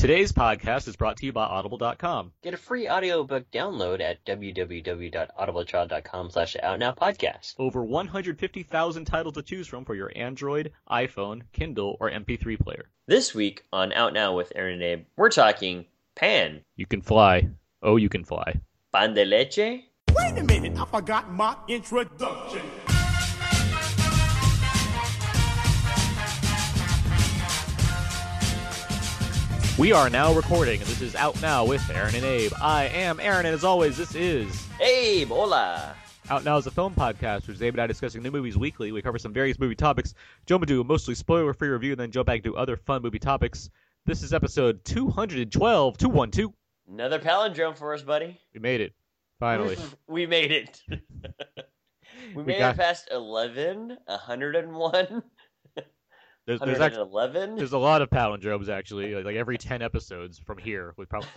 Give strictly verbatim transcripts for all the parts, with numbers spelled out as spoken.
Today's podcast is brought to you by Audible dot com. Get a free audiobook download at w w w dot audible trial dot com slash outnowpodcast. Over one hundred fifty thousand titles to choose from for your Android, iPhone, Kindle, or M P three player. This week on Out Now with Aaron and Abe, we're talking Pan. You can fly. Oh, you can fly. Pan de leche? Wait a minute, I forgot my introduction. We are now recording, and this is Out Now with Aaron and Abe. I am Aaron, and as always, this is... Abe, hola! Out Now is a film podcast where Abe and I discussing new movies weekly. We cover some various movie topics, jump into a mostly spoiler-free review, and then jump back to other fun movie topics. This is episode two hundred twelve, two one two. Another palindrome for us, buddy. We made it. Finally. We made it. we made got... it past eleven, one hundred one... There's, there's, actually, there's a lot of palindromes, actually. Like, like every ten episodes from here would probably...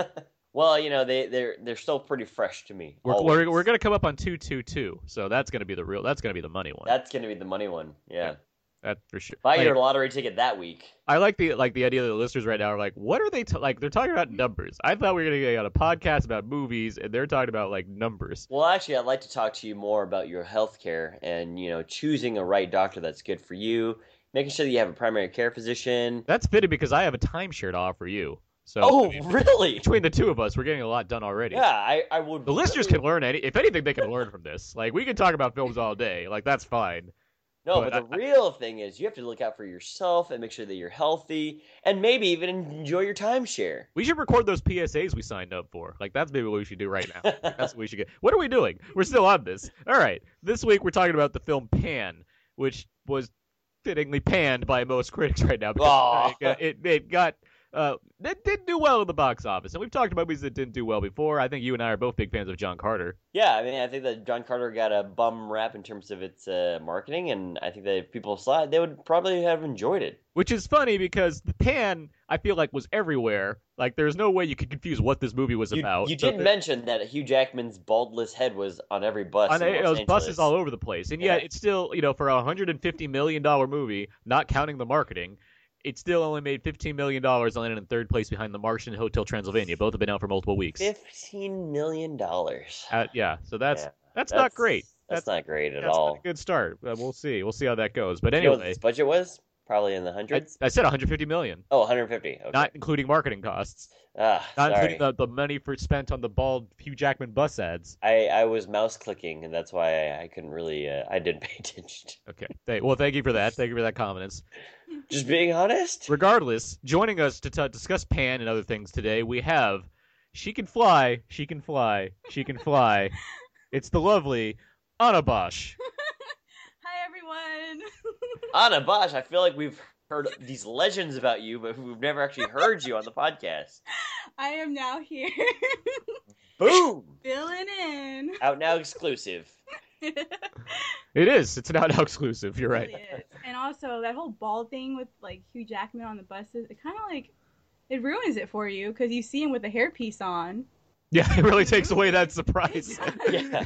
Well, you know, they, they're they're still pretty fresh to me. We're we're, we're going to come up on two two two, so that's going to be the real... That's going to be the money one. That's going to be the money one, yeah. That for sure. Buy like, your lottery ticket that week. I like the like the idea that the listeners right now are like, what are they... T-? Like, they're talking about numbers. I thought we were going to get on a podcast about movies, and they're talking about, like, numbers. Well, actually, I'd like to talk to you more about your health care and, you know, choosing a right doctor that's good for you. Making sure that you have a primary care physician. That's fitting because I have a timeshare to offer you. So oh, I mean, really? Between the two of us, we're getting a lot done already. Yeah, I, I would. The listeners can learn any. If anything, they can learn from this. Like, we can talk about films all day. Like, that's fine. No, but, but the I, real thing is you have to look out for yourself and make sure that you're healthy and maybe even enjoy your timeshare. We should record those P S As we signed up for. Like, that's maybe what we should do right now. That's what we should get. What are we doing? We're still on this. All right. This week, we're talking about the film Pan, which was fittingly panned by most critics right now because it, it, it got uh it didn't do well in the box office, and we've talked about movies that didn't do well before. I think you and I are both big fans of John Carter. Yeah, I mean, I think that John Carter got a bum rap in terms of its uh, marketing, and I think that if people saw it, they would probably have enjoyed it. Which is funny because the Pan, I feel like, was everywhere. Like, there's no way you could confuse what this movie was you, about. You so did mention that Hugh Jackman's baldless head was on every bus. On in those Los buses all over the place, and yet yeah. it's still, you know, for a one hundred fifty million dollars movie, not counting the marketing, it still only made fifteen million dollars and landed in third place behind The Martian and Hotel Transylvania. Both have been out for multiple weeks. fifteen million dollars. Uh, yeah, so that's, yeah. that's that's not great. That's, that's not great at that's all. That's a good start. Uh, we'll see. We'll see how that goes. But you anyway, know what this budget was? Probably in the hundreds? I, I said one hundred fifty million dollars. Oh, one hundred fifty. Okay. Not including marketing costs. Ah, Not sorry. including the, the money for spent on the bald Hugh Jackman bus ads. I, I was mouse clicking, and that's why I, I couldn't really, uh, I didn't pay attention. Okay. Thank, well, thank you for that. Thank you for that confidence. Just being honest. Regardless, joining us to t- discuss Pan and other things today, we have She Can Fly, She Can Fly, She Can Fly. It's the lovely Anna Bosch. Hi, everyone. Anna Bosch, I feel like we've heard these legends about you, but we've never actually heard you on the podcast. I am now here. Boom! Filling in. Out Now exclusive. It It is. It's an out-now exclusive. You're right. really is. And also, that whole bald thing with, like, Hugh Jackman on the buses, it kind of, like, it ruins it for you, because you see him with a hairpiece on. Yeah, it really takes away that surprise. Yeah.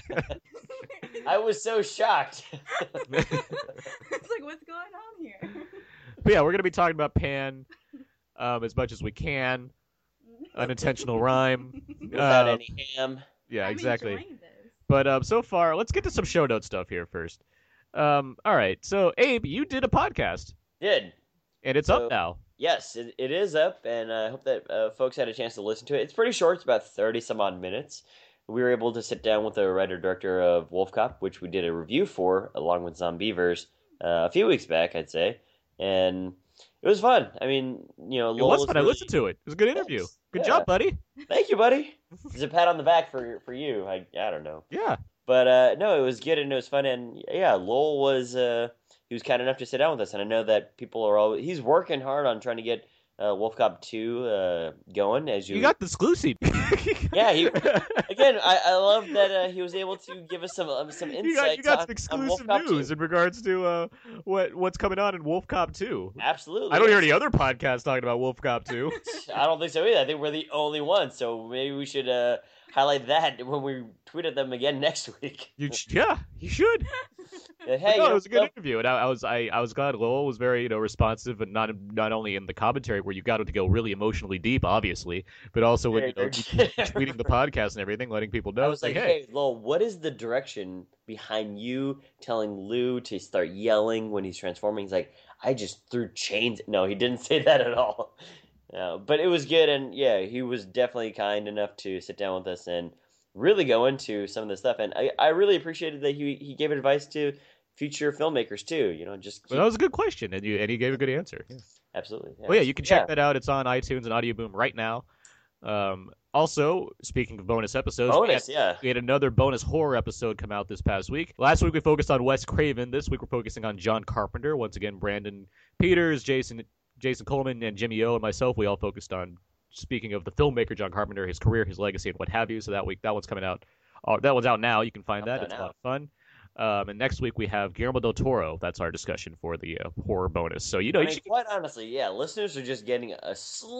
I was so shocked. It's like, what's going on here? But yeah, we're going to be talking about Pan um, as much as we can. Unintentional rhyme. Without Uh, any ham. Yeah, I'm exactly. enjoying this. But um, so far, let's get to some show note stuff here first. Um, all right, so Abe, you did a podcast, Did. and it's So- up now. Yes, it, it is up, and I hope that uh, folks had a chance to listen to it. It's pretty short. It's about thirty-some-odd minutes. We were able to sit down with the writer-director of Wolf Cop, which we did a review for, along with Zombievers, uh, a few weeks back, I'd say. And it was fun. I mean, you know, It Lowell was fun. really... I listened to it. It was a good interview. Thanks. Good Yeah. job, buddy. Thank you, buddy. It's a pat on the back for for you. I I don't know. Yeah. But uh, no, it was good and it was fun. And yeah, Lowell was uh, he was kind enough to sit down with us. And I know that people are always he's working hard on trying to get uh, Wolf Cop two uh, going. As you, You got the exclusive. yeah, he again. I, I love that uh, he was able to give us some um, some You insights got, you got on, some on Wolf exclusive Cop news two. in regards to uh, what what's coming on in Wolf Cop two. Absolutely, I don't hear yes. any other podcasts talking about Wolf Cop two. I don't think so either. I think we're the only ones. So maybe we should uh, highlight that when we tweet at them again next week. You sh- yeah, you should. Hey, But you no, know, it was a good no- interview, and I, I was I, I was glad Lowell was very you know responsive, and not not only in the commentary where you got to go really emotionally deep, obviously, but also when you know tweeting the podcast and everything, letting people know. I It's was like, hey, hey, Lowell, what is the direction behind you telling Lou to start yelling when he's transforming? He's like, I just threw chains. No, he didn't say that at all. Uh, but it was good, and yeah, he was definitely kind enough to sit down with us and really go into some of this stuff. And I, I really appreciated that he he gave advice to future filmmakers too. You know, just well, keep that was a good question, and you and he gave a good answer. Yeah. absolutely. Well, yeah, you can check Yeah. that out. It's on iTunes and Audio Boom right now. Um, also, speaking of bonus episodes, we Bonus, had, yeah. we had another bonus horror episode come out this past week. Last week we focused on Wes Craven. This week we're focusing on John Carpenter. Once again, Brandon Peters, Jason Jason Coleman, and Jimmy O and myself, we all focused on speaking of the filmmaker John Carpenter, his career, his legacy, and what have you. So that week, that one's coming out. Uh, that one's out now. You can find that. Out It's a now. lot of fun. Um, and next week we have Guillermo del Toro. That's our discussion for the uh, horror bonus. So you know, I you mean, should quite honestly, yeah, listeners are just getting a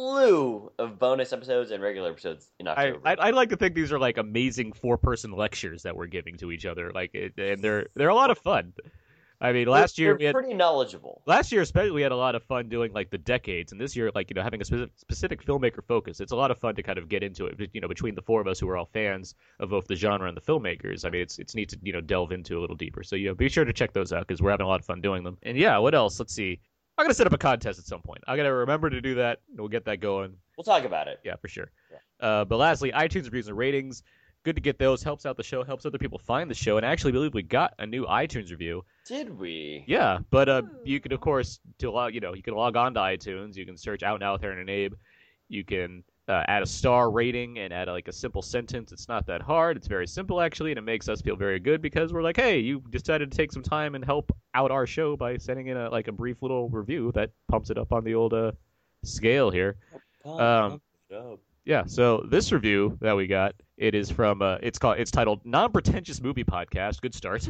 slew of bonus episodes and regular episodes in I, October. I'd, I'd like to think these are like amazing four-person lectures that we're giving to each other, like, it, and they're they're a lot of fun. I mean, last They're- year they're we had pretty knowledgeable. last year especially we had a lot of fun doing like the decades, and this year like you know having a specific, specific filmmaker focus. It's a lot of fun to kind of get into it. You know, between the four of us who are all fans of both the genre and the filmmakers, I mean, it's it's neat to you know delve into a little deeper. So you know, be sure to check those out because we're having a lot of fun doing them. And yeah, what else? Let's see. I'm gonna set up a contest at some point. I gotta remember to do that. And we'll get that going. We'll talk about it. Yeah, for sure. Yeah. Uh, but lastly, iTunes reviews and ratings. Good to get those. Helps out the show. Helps other people find the show. And I actually believe we got a new iTunes review. Did we? Yeah, but uh, Ooh. you can of course to log, you know, you can log on to iTunes. You can search Out Now with Aaron and Abe. You can uh, add a star rating and add like a simple sentence. It's not that hard. It's very simple actually, and it makes us feel very good because we're like, hey, you decided to take some time and help out our show by sending in a like a brief little review that pumps it up on the old uh, scale here. Pump Um, it up. Yeah, so this review that we got, it is from uh, it's called it's titled Non-Pretentious Movie Podcast. Good start.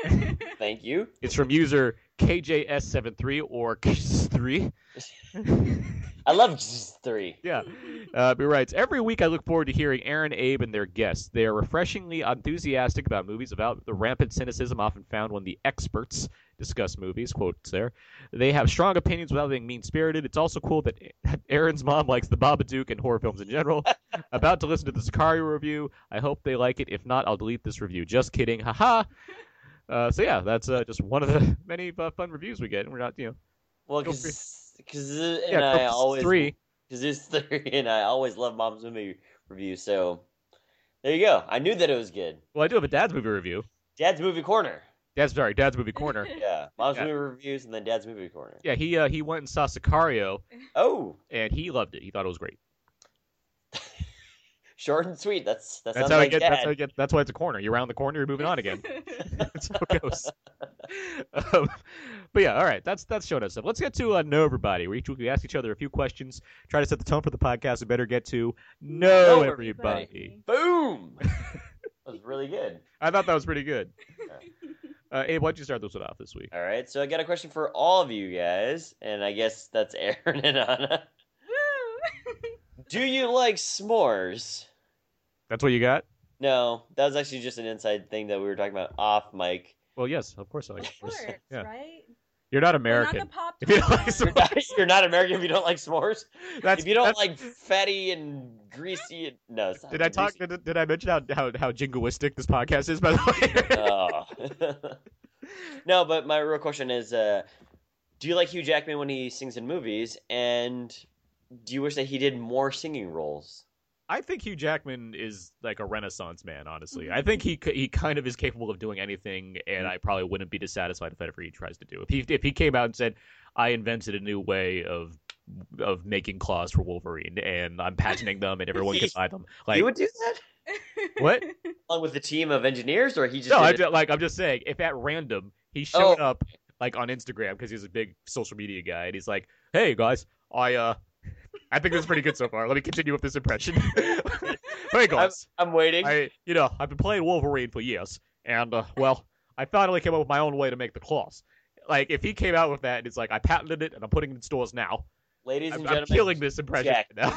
Thank you. It's from user K J S seventy-three or K three. I love three. Yeah. Uh, he writes, every week I look forward to hearing Aaron, Abe, and their guests. They are refreshingly enthusiastic about movies, about the rampant cynicism often found when the experts discuss movies, quotes there. They have strong opinions without being mean-spirited. It's also cool that Aaron's mom likes the Babadook and horror films in general. About to listen to the Sicario review. I hope they like it. If not, I'll delete this review. Just kidding. Haha. Uh, so yeah, that's uh, just one of the many uh, fun reviews we get. And we're not, you know, Well, Feel because and yeah, I Focus always three. because it's three, and I always love Mom's movie review. So there you go. I knew that it was good. Well, I do have a Dad's movie review. Dad's movie corner. Dad's sorry, Dad's movie corner. Yeah, Mom's Yeah. movie reviews, and then Dad's movie corner. Yeah, he uh, he went and saw Sicario, Oh, and he loved it. He thought it was great. short and sweet. That's that That's sounds how like it gets. Dad. That's how it gets. That's why it's a corner. You're around the corner. You're moving on again. That's how it goes. Um, but yeah, all right. That's that's showing us stuff. Let's get to uh, know everybody. We each week we ask each other a few questions, try to set the tone for the podcast. We better get to know Know everybody. Boom. That was really good. I thought that was pretty good. Uh, Abe, why don't you start this one off this week? All right, so I got a question for all of you guys, and I guess that's Aaron and Anna. Woo! Do you like s'mores? That's what you got? No, that was actually just an inside thing that we were talking about off mic. Well, yes, of course I like. Of course, Yeah. right? You're not Well, American. not the pop If you don't like Tarts. You're not, you're not American if you don't like s'mores. That's, if you don't that's- like fatty and greasy, and, no. It's not Did I talk? greasy. Did, did I mention how, how how jingoistic this podcast is? By the way. Oh. No, but my real question is, uh, do you like Hugh Jackman when he sings in movies, and do you wish that he did more singing roles? I think Hugh Jackman is like a renaissance man, honestly. I think he c- he kind of is capable of doing anything, and I probably wouldn't be dissatisfied if whatever he tries to do. If he if he came out and said, "I invented a new way of of making claws for Wolverine, and I'm patenting them, and everyone can buy them," like he would do that what? along with a team of engineers, or he just No, did I it- ju- like I'm just saying, if at random he showed Oh. up like on Instagram because he's a big social media guy, and he's like, "Hey guys, I uh." I think this is pretty good so far. Let me continue with this impression. Hey I'm, guys, I'm waiting. I, you know, I've been playing Wolverine for years, and uh, well, I finally came up with my own way to make the claws. Like, if he came out with that and it's like, I patented it and I'm putting it in stores now, Ladies I'm, and I'm gentlemen, killing this impression Jack. now.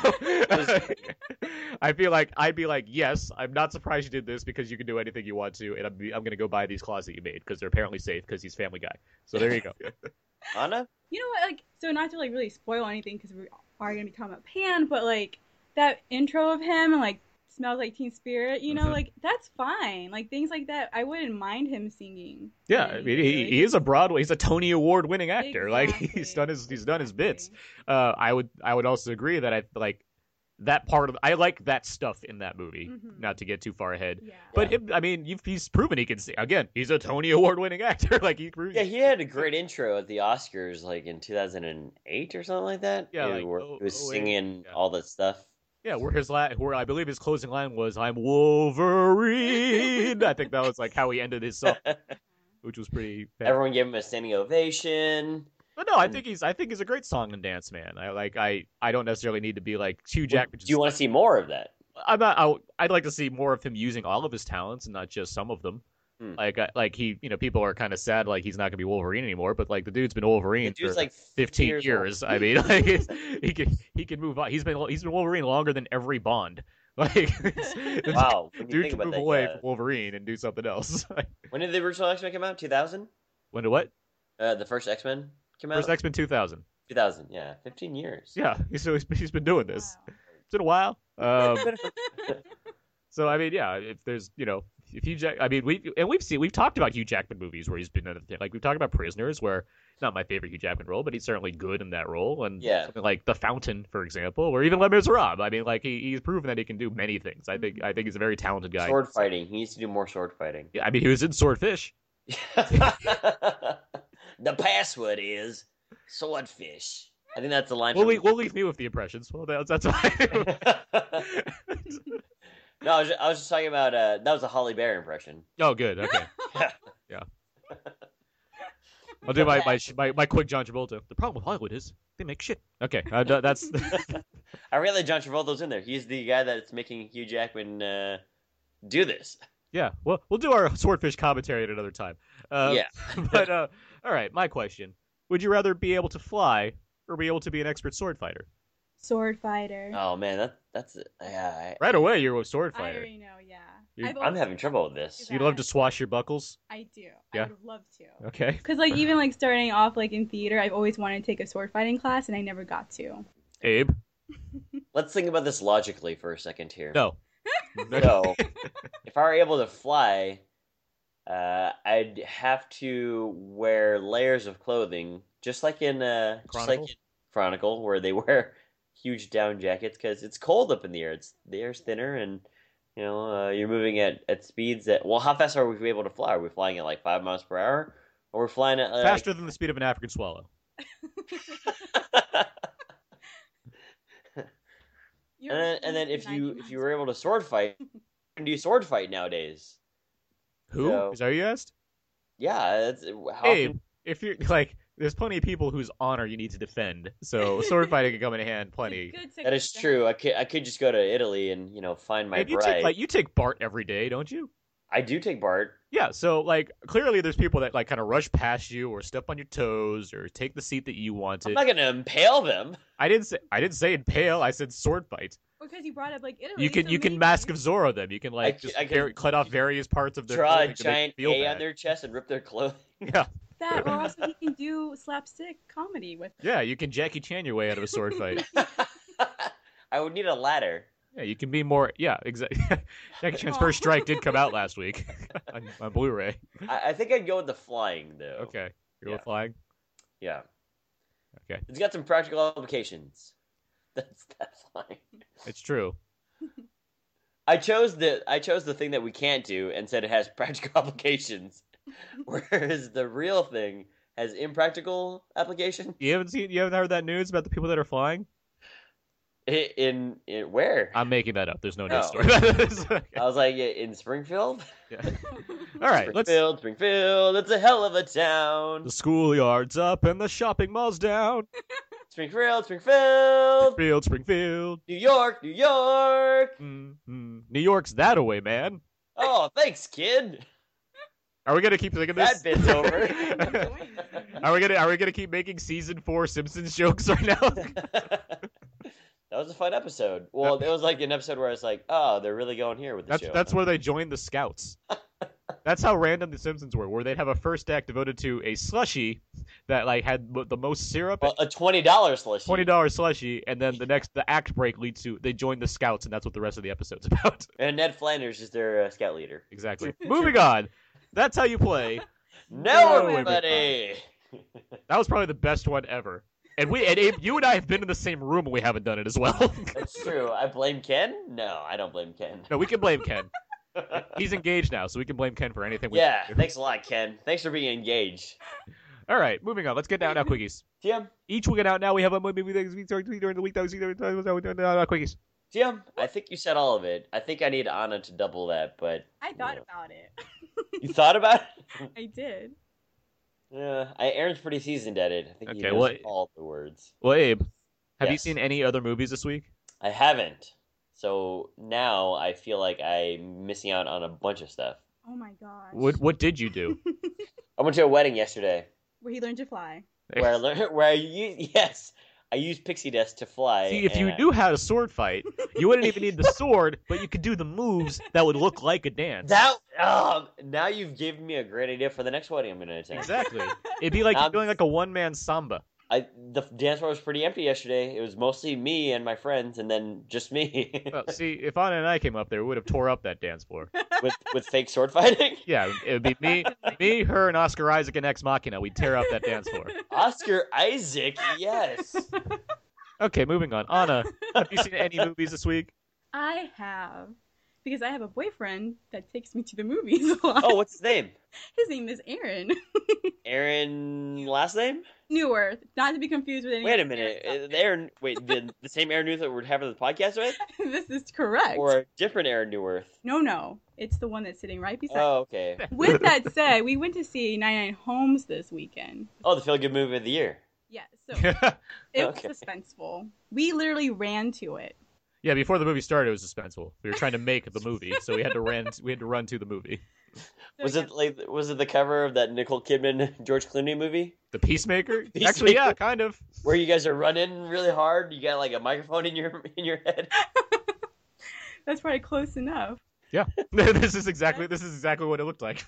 I feel like I'd be like, yes, I'm not surprised you did this because you can do anything you want to, and I'm I'm gonna go buy these claws that you made because they're apparently safe because he's Family Guy. So there you go. Anna? You know what? Like, so not to like really spoil anything because we are gonna be talking about Pan, but like that intro of him and like Smells Like Teen Spirit, you know, Mhm. like that's fine. Like things like that, I wouldn't mind him singing. Yeah, in I any mean, way, he, really. he is a Broadway. He's a Tony Award winning actor. Like Exactly. he's done his he's done his bits. Exactly. Uh, I would I would also agree that I like that part of I like that stuff in that movie. Mhm. Not to get too far ahead, Yeah. but Yeah. him, I mean, you've, he's proven he can sing. Again, he's a Tony Award winning actor. Like he proves. Yeah, he had a great intro at the Oscars, like in two thousand eight or something like that. Yeah, He- like, where oh- he was oh eight, singing yeah. all that stuff. Yeah, where his la- where I believe his closing line was "I'm Wolverine." I think that was like how he ended his song, which was pretty. Bad. Everyone gave him a standing ovation. But no, I think he's I think he's a great song and dance man. I like I I don't necessarily need to be like Hugh Jackman. Do you want to see more of that? I'm not. I, I'd like to see more of him using all of his talents and not just some of them. Hmm. Like I, like he, you know, people are kind of sad like he's not gonna be Wolverine anymore. But like the dude's been Wolverine The dude's for like fifty fifteen years years. old. I mean, like he's, he can he can move on. He's been he's been Wolverine longer than every Bond. Like the Wow, when you dude think can about move that, away yeah. from Wolverine and do something else. When did the original X Men come out? two thousand? When did what? Uh, the first X Men came out? First X Men two thousand. two thousand, yeah. fifteen years. Yeah, he's so he's, he's been doing this. Wow. It's been a while. Um, so I mean, yeah, if there's you know if Hugh Jack, I mean we and we've seen we've talked about Hugh Jackman movies where he's been in a, like we've talked about Prisoners, where it's not my favorite Hugh Jackman role, but he's certainly good in that role, and Yeah. something like The Fountain, for example, or even Les Miserables. I mean, like he, he's proven that he can do many things. I think I think he's a very talented guy. Sword fighting. He needs to do more sword fighting. Yeah, I mean, he was in Swordfish. The password is swordfish. I think that's the line. We'll from- leave, we'll leave me with the impressions. Well, that's that's fine. No, I was, just, I was just talking about uh, that was a Holly Berry impression. Oh, good. Okay. Yeah. Yeah. I'll do my, my my my quick John Travolta. The problem with Hollywood is they make shit. Okay, uh, that- that's I really John Travolta's in there. He's the guy that's making Hugh Jackman uh, do this. yeah. Well, we'll do our Swordfish commentary at another time. Uh, Yeah. But uh, all right, my question: would you rather be able to fly or be able to be an expert sword fighter? Sword fighter. Oh man, that that's yeah. Right away, you're a sword I fighter. already know, yeah. You- I've I, I'm always- having trouble with this. Yeah. You'd love to swash your buckles. I do. Yeah. I would love to. Okay. Because like even like starting off like in theater, I've always wanted to take a sword fighting class, and I never got to. Abe. Let's think about this logically for a second here. No. So, if I were able to fly, uh, I'd have to wear layers of clothing, just like in uh, just like Chronicle? in Chronicle, where they wear huge down jackets because it's cold up in the air. It's the air's thinner, and you know uh, you're moving at, at speeds that. Well, how fast are we able to fly? Are we flying at like five miles per hour, or we're flying at like, Faster than the speed of an African swallow. You're and then, and then if you if you were able to sword fight, you can do sword fight nowadays. Who? So- Is that what you asked? Yeah, it's how Abe, often- if you're like, there's plenty of people whose honor you need to defend, so sword fighting can come in hand plenty. that is true. I could I could just go to Italy and you know find my Abe, you bride. take like you take Bart every day, don't you? I do take Bart. Yeah, so like clearly there's people that like kind of rush past you or step on your toes or take the seat that you I'm wanted. not gonna impale them. I didn't say I didn't say impale. I said sword fight. Because you brought up like Italy. You can so you can maybe- Mask of Zorro them. You can like I c- just I can- var- cut off various parts of their Draw a clothing to make giant you feel A bad. on their chest and rip their clothing. Yeah, that, or also he can do slapstick comedy with. yeah. You can Jackie Chan your way out of a sword fight. I would need a ladder. Yeah, you can be more. Yeah, exactly. Jackie Chan's First Strike did come out last week on, on Blu-ray. I, I think I'd go with the flying though. Okay, you're Yeah. flying. Yeah. Okay. It's got some practical applications. That's that flying. It's true. I chose the I chose the thing that we can't do and said it has practical applications, whereas the real thing has impractical application. You haven't seen. You haven't heard that news about the people that are flying. I- In, in where? I'm making that up. There's no Oh. news story. Okay. I was like, in Springfield. Yeah. All right, let's. Springfield, Springfield. It's a hell of a town. The schoolyard's up and the shopping mall's down. Springfield, Springfield. Springfield, Springfield. New York, New York. Mm-hmm. New York's that away, man. Oh, thanks, kid. Are we gonna keep thinking this? That bit's over. Are we gonna Are we gonna keep making season four Simpsons jokes right now? That was a fun episode. Well, it was like an episode where I was like, "Oh, they're really going here with the That's show." that's where they joined the Scouts. That's how random the Simpsons were, where they'd have a first act devoted to a slushie that like had the most syrup, well, a twenty dollars slushie. twenty dollars slushie, and then the next the act break leads to they join the Scouts, and that's what the rest of the episode's about. And Ned Flanders is their uh, scout leader. Exactly. Moving on. That's how you play. No, No, everybody. That was probably the best one ever. And we and Abe, you and I have been in the same room and we haven't done it as well. That's true. I blame Ken. No, I don't blame Ken. No, we can blame Ken. He's engaged now, so we can blame Ken for anything. We Yeah, do. thanks a lot, Ken. Thanks for being engaged. All right, moving on. Let's get down now, quickies. Tim, Each week out now, we have a movie during the week that we see quickies. Tim, I think you said all of it. I think I need Anna to double that, but I thought Yeah. about it. you thought about it? I did. Yeah, I, Aaron's pretty seasoned at it. I think he Okay, knows well- all the words. Well, Abe, have you Yes. seen any other movies this week? I haven't. So now I feel like I'm missing out on a bunch of stuff. Oh my gosh. What What did you do? I went to a wedding yesterday Where he learned to fly. where I learned where I used, yes, I used pixie dust to fly. See, if you and I- knew how to sword fight, you wouldn't even need the sword, but you could do the moves that would look like a dance. that um, now you've given me a great idea for the next wedding I'm going to attend. Exactly. It'd be like you're Um, doing like a one man samba. I the dance floor was pretty empty yesterday. It was mostly me and my friends, and then just me Well, see, if Anna and I came up there, we would have tore up that dance floor. with with fake sword fighting. Yeah, it would be me, me, her, and Oscar Isaac and Ex Machina. We'd tear up that dance floor. Oscar Isaac, yes. Okay, moving on. Anna, have you seen any movies this week? I have. Because I have a boyfriend that takes me to the movies a lot. Oh, what's his name? His name is Aaron. Aaron. Last name? Newer. Not to be confused with any Wait a other minute. Aaron Uh, Aaron. Wait, the the same Aaron Newworth that we're having the podcast with, stuff. This is correct. or a different Aaron Newworth? No, no. It's the one that's sitting right beside. Oh, okay. With that said, we went to see ninety-nine Homes this weekend. Oh, the feel good movie of the year. Yeah, so it was Okay. suspenseful. We literally ran to it. Yeah, before the movie started, it was suspenseful. We were trying to make the movie, so we had to run. We had to run to the movie. So, Was yeah. it like was it the cover of that Nicole Kidman George Clooney movie The Peacemaker? Peacemaker? Actually, yeah, kind of. where you guys are running really hard? You got like a microphone in your in your head. That's probably close enough. Yeah, this is exactly this is exactly what it looked like.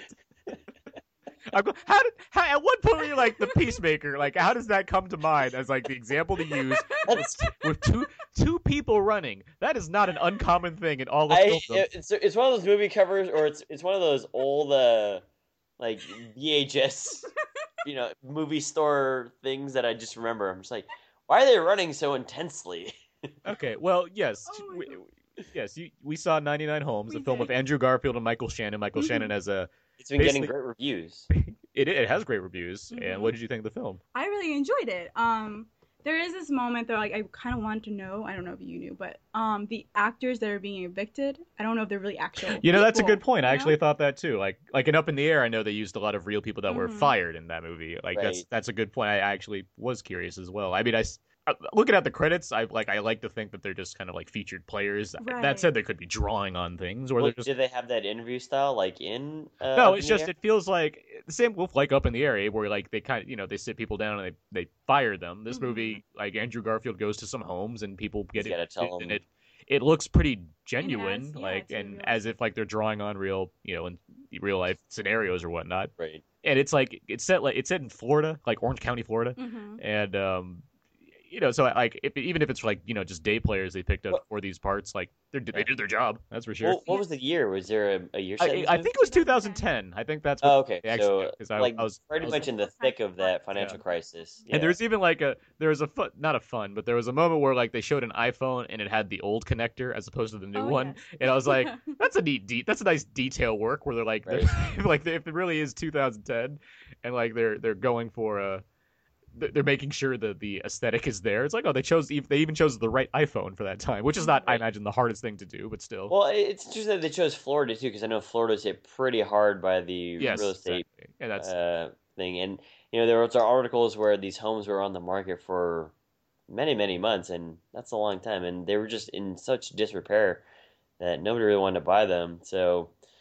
I'm go- how did how, at what point were you like the Peacemaker? Like, how does that come to mind as like the example to use That's, with two two people running? That is not an uncommon thing in all of I film. it's it's one of those movie covers, or it's it's one of those old uh like V H S, you know, movie store things that I just remember. I'm just like, why are they running so intensely? Okay, well, yes, Oh my we, God. yes, you, we saw ninety-nine Homes, We a film did. of Andrew Garfield and Michael Shannon. Michael Mhm. Shannon as a It's been getting Basically- great reviews. it it has great reviews. Mhm. And what did you think of the film? I really enjoyed it. Um, there is this moment that like I kind of wanted to know. I don't know if you knew, but um, the actors that are being evicted. I don't know if they're really actual. You know, that's a people, good point. I you know? actually thought that too. Like, like in Up in the Air, I know they used a lot of real people that were Mhm. fired in that movie. Like, that's Right. that's a good point. I actually was curious as well. I mean, I s- uh, looking at the credits, I like I like to think that they're just kind of like featured players. Right. That said, they could be drawing on things, or Well, they're just did they have that interview style like in? Uh, no. Up It's in the just Air? it feels like the same with like Up in the Air, Abe, where like they kind of you know they sit people down and they they fire them. This Mhm. movie, like Andrew Garfield goes to some homes and people get He's gotta tell evicted, and them. it it looks pretty genuine, yeah, like it's a and real- as if like they're drawing on real you know in real life scenarios or whatnot. right. And it's like it's set like it's set in Florida, like Orange County, Florida, Mhm. and um, you know, so like if, even if it's like you know just day players they picked up Well- for these parts, like they they Yeah. did their job. That's for sure. Well, what was the year? Was there a, a year set? in I, this I movie? think it was two thousand ten. I think that's what Oh, okay. they actually So, because I, like, I was I pretty was- much in the thick of that financial Yeah. crisis. Yeah. And there's even like a there was a fun not a fun, but there was a moment where like they showed an iPhone and it had the old connector as opposed to the new Oh, one, yes. and I was like, that's a neat de- that's a nice detail work where they're like they're, like if it really is two thousand ten, and like they're they're going for a they're they're making sure that the aesthetic is there. It's like oh they chose they even chose the right iPhone for that time, which is not I Right. imagine the hardest thing to do, but still. Well, it- it's interesting that they chose Florida too, because I know Florida's hit pretty hard by the yes, real estate exactly. And that's uh, thing, and you know there was articles where these homes were on the market for many, many months, and that's a long time, and they were just in such disrepair that nobody really wanted to buy them. So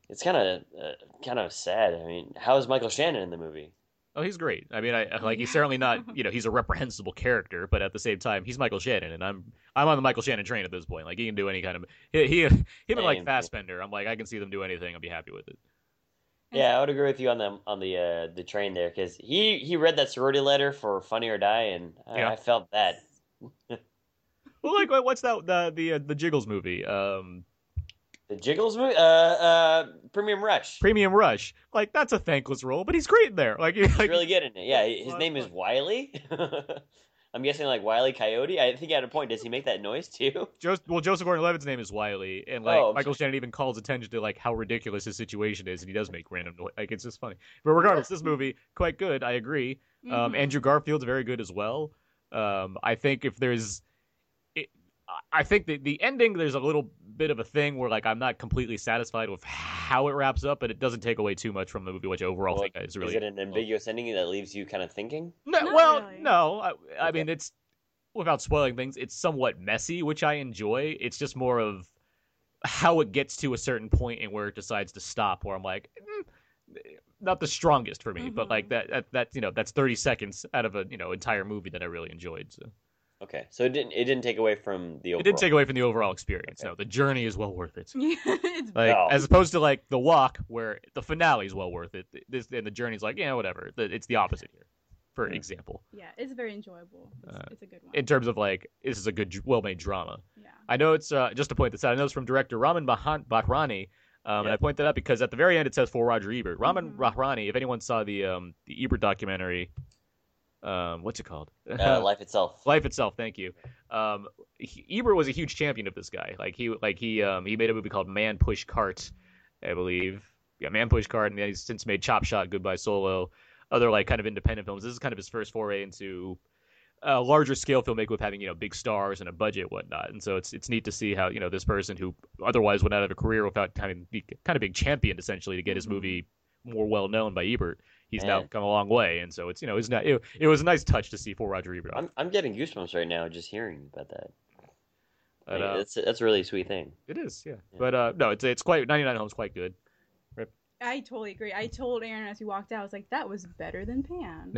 It's kind of uh, kind of sad. I mean, how is Michael Shannon in the movie? Oh, he's great. I mean, I like he's certainly not, you know, he's a reprehensible character, but at the same time, he's Michael Shannon, and I'm I'm on the Michael Shannon train at this point. Like he can do any kind of he, he him and like Same. Fassbender. I'm like I can see them do anything. I'll be happy with it. Yeah, I would agree with you on the on the uh, the train there because he he read that sorority letter for Funny or Die, and I, Yeah. I felt that. Well, like what's that the the uh, the Jiggles movie? Um, The Jiggles movie, uh, uh, Premium Rush. Premium Rush. Like that's a thankless role, but he's great in there. Like, like He's really good in it. Yeah, his lot name of is fun. Wiley. I'm guessing like Wiley Coyote. I think at a point, does he make that noise too? Jos- well, Joseph Gordon-Levitt's name is Wiley, and like Oh, I'm Michael sorry. Shannon even calls attention to like how ridiculous his situation is, and he does make random noise. Like it's just funny. But regardless, this movie quite good. I agree. Um, Mhm. Andrew Garfield's very good as well. Um, I think if there's, it, I think the the ending there's a little bit of a thing where like I'm not completely satisfied with how it wraps up, but it doesn't take away too much from the movie, which I overall Well, think is really Is it an ambiguous ending that leaves you kind of thinking? No, Not well, really. no. I, I Okay. mean, it's without spoiling things. It's somewhat messy, which I enjoy. It's just more of how it gets to a certain point and where it decides to stop. Where I'm like, mm, not the strongest for me, but like Mhm. that, that, that, you know, that's thirty seconds out of a you know entire movie that I really enjoyed. So Okay, so it didn't it didn't take away from the overall. it didn't take away from the overall experience. Okay. No, the journey is well worth it. Yeah, it's Like No. as opposed to like the walk, where the finale is well worth it. This and the journey's like, yeah, whatever. The- It's the opposite here, for Hmm. example. yeah, it's very enjoyable. It's, Uh, it's a good one. In terms of like, this is a good, well-made drama. yeah. I know it's uh, just to point this out. I know it's from director Raman Bahan- Bahrani, um, and Yeah. I point that out because at the very end it says for Roger Ebert. Raman Mhm. Bahrani. If anyone saw the um, the Ebert documentary, um, what's it called? uh, Life itself. Life Itself. Thank you. Um, he, Ebert was a huge champion of this guy. Like he like he um, he made a movie called Man Push Cart, I believe. Yeah, Man Push Cart, and then he's since made Chop Shot, Goodbye Solo, other like kind of independent films. This is kind of his first foray into a larger scale filmmaker with having you know big stars and a budget and whatnot. And so it's it's neat to see how you know this person who otherwise would not have a career without having be kind of being championed essentially to get his Mhm. movie more well known by Ebert. He's now Man. come a long way, and so it's you know it's not it, it was a nice touch to see for Roger Ebert. I'm I'm getting goosebumps right now just hearing about that. But, Like, uh, that's that's a really sweet thing. It is, yeah. Yeah. But uh, no, it's it's quite ninety-nine Homes quite good. I totally agree. I told Aaron as we walked out, I was like, that was better than Pan.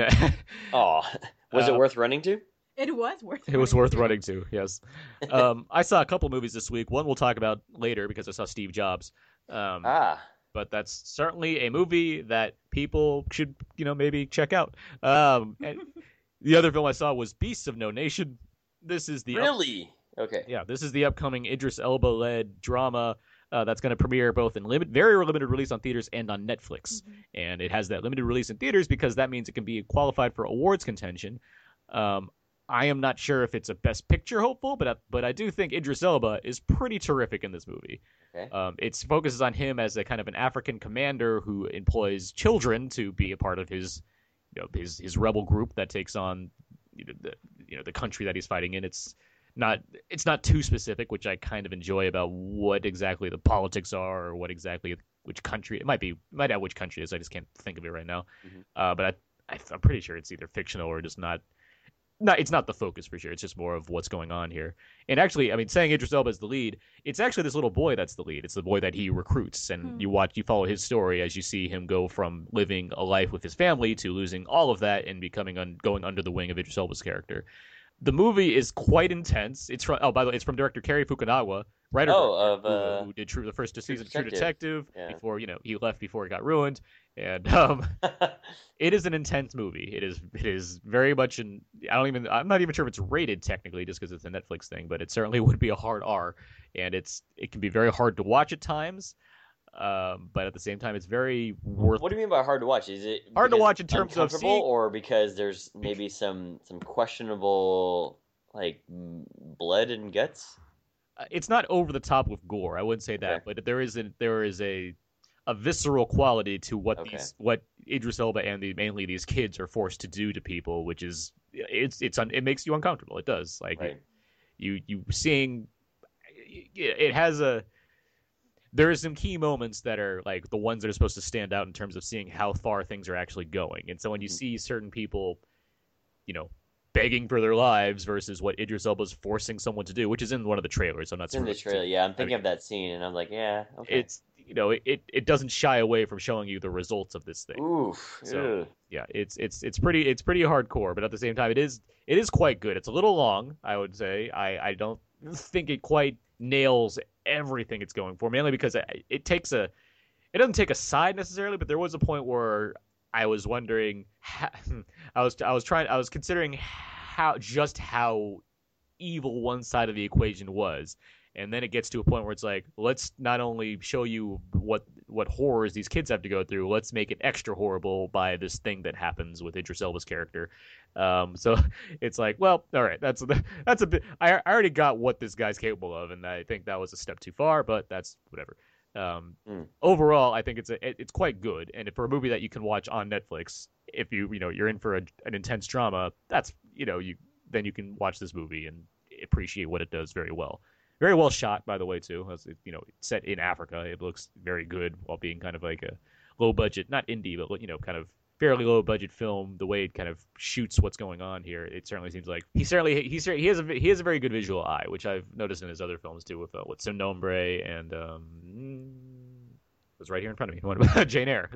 Oh, was Uh, it worth running to? It was worth It was running worth to. running to, yes. Um, I saw a couple movies this week. One we'll talk about later because I saw Steve Jobs. Um, Ah, but that's certainly a movie that people should, you know, maybe check out. Um, and the other film I saw was Beasts of No Nation. This is the up- really? Okay. yeah, this is the upcoming Idris Elba-led drama uh, that's going to premiere both in limit, very limited release on theaters and on Netflix. Mhm. And it has that limited release in theaters because that means it can be qualified for awards contention. Um, I am not sure if it's a Best Picture hopeful, but I, but I do think Idris Elba is pretty terrific in this movie. Okay. Um, it focuses on him as a kind of an African commander who employs children to be a part of his, you know, his his rebel group that takes on, you know, the you know the country that he's fighting in. It's not it's not too specific, which I kind of enjoy about what exactly the politics are or what exactly which country it might be. It might have which country it is. I just can't think of it right now. Mhm. Uh, but I, I I'm pretty sure it's either fictional or just not. Not, it's not the focus for sure. It's just more of what's going on here. And actually, I mean, saying Idris Elba is the lead, it's actually this little boy that's the lead. It's the boy that he recruits, and Hmm. you watch, you follow his story as you see him go from living a life with his family to losing all of that and becoming un- going under the wing of Idris Elba's character. The movie is quite intense. It's from oh, by the way, it's from director Cary Fukunaga, writer Oh, director, of, who, uh, who did True the first two True seasons of True Detective. Detective Yeah. before you know he left before it got ruined, and um, it is an intense movie. It is it is very much an I don't even I'm not even sure if it's rated technically just because it's a Netflix thing, but it certainly would be a hard R, and it's it can be very hard to watch at times, um, but at the same time it's very worth. What do you mean by hard to watch? Is it Hard to because watch it's in terms of uncomfortable, seeing- or because there's maybe some some questionable like m- blood and guts? Uh, It's not over the top with gore. I wouldn't say that, Okay. but there is a there is a a visceral quality to what Okay. these what Idris Elba and the, mainly these kids are forced to do to people, which is it's it's un, it makes you uncomfortable. It does like Right. you you seeing it has a there are some key moments that are like the ones that are supposed to stand out in terms of seeing how far things are actually going. And so when you Mhm. see certain people, you know, begging for their lives versus what Idris Elba's forcing someone to do, which is in one of the trailers. So I'm not It's in the spoiling it. trailer. Yeah, I'm thinking of that scene, and I'm like, yeah, okay. It's you know, it, it, it doesn't shy away from showing you the results of this thing. Oof. So Ugh. yeah, it's it's it's pretty it's pretty hardcore, but at the same time, it is it is quite good. It's a little long, I would say. I, I don't think it quite nails everything it's going for, mainly because it, it takes a it doesn't take a side necessarily, but there was a point where I was wondering, how, I was I was trying I was considering how just how evil one side of the equation was. And then it gets to a point where it's like, let's not only show you what what horrors these kids have to go through, let's make it extra horrible by this thing that happens with Idris Elba's character. Um, so it's like, well, all right, that's that's a bit. I, I already got what this guy's capable of, and I think that was a step too far, but that's whatever. Um, Mm. Overall, I think it's a it, it's quite good, and for a movie that you can watch on Netflix, if you you know you're in for a, an intense drama, that's you know you then you can watch this movie and appreciate what it does very well. Very well shot, by the way, too. As it, you know, set in Africa, it looks very good while being kind of like a low budget, not indie, but you know, kind of fairly low budget film. The way it kind of shoots what's going on here, it certainly seems like he certainly he he has a he has a very good visual eye, which I've noticed in his other films too, with uh, with Sin Nombre and um, it was right here in front of me. What about Jane Eyre?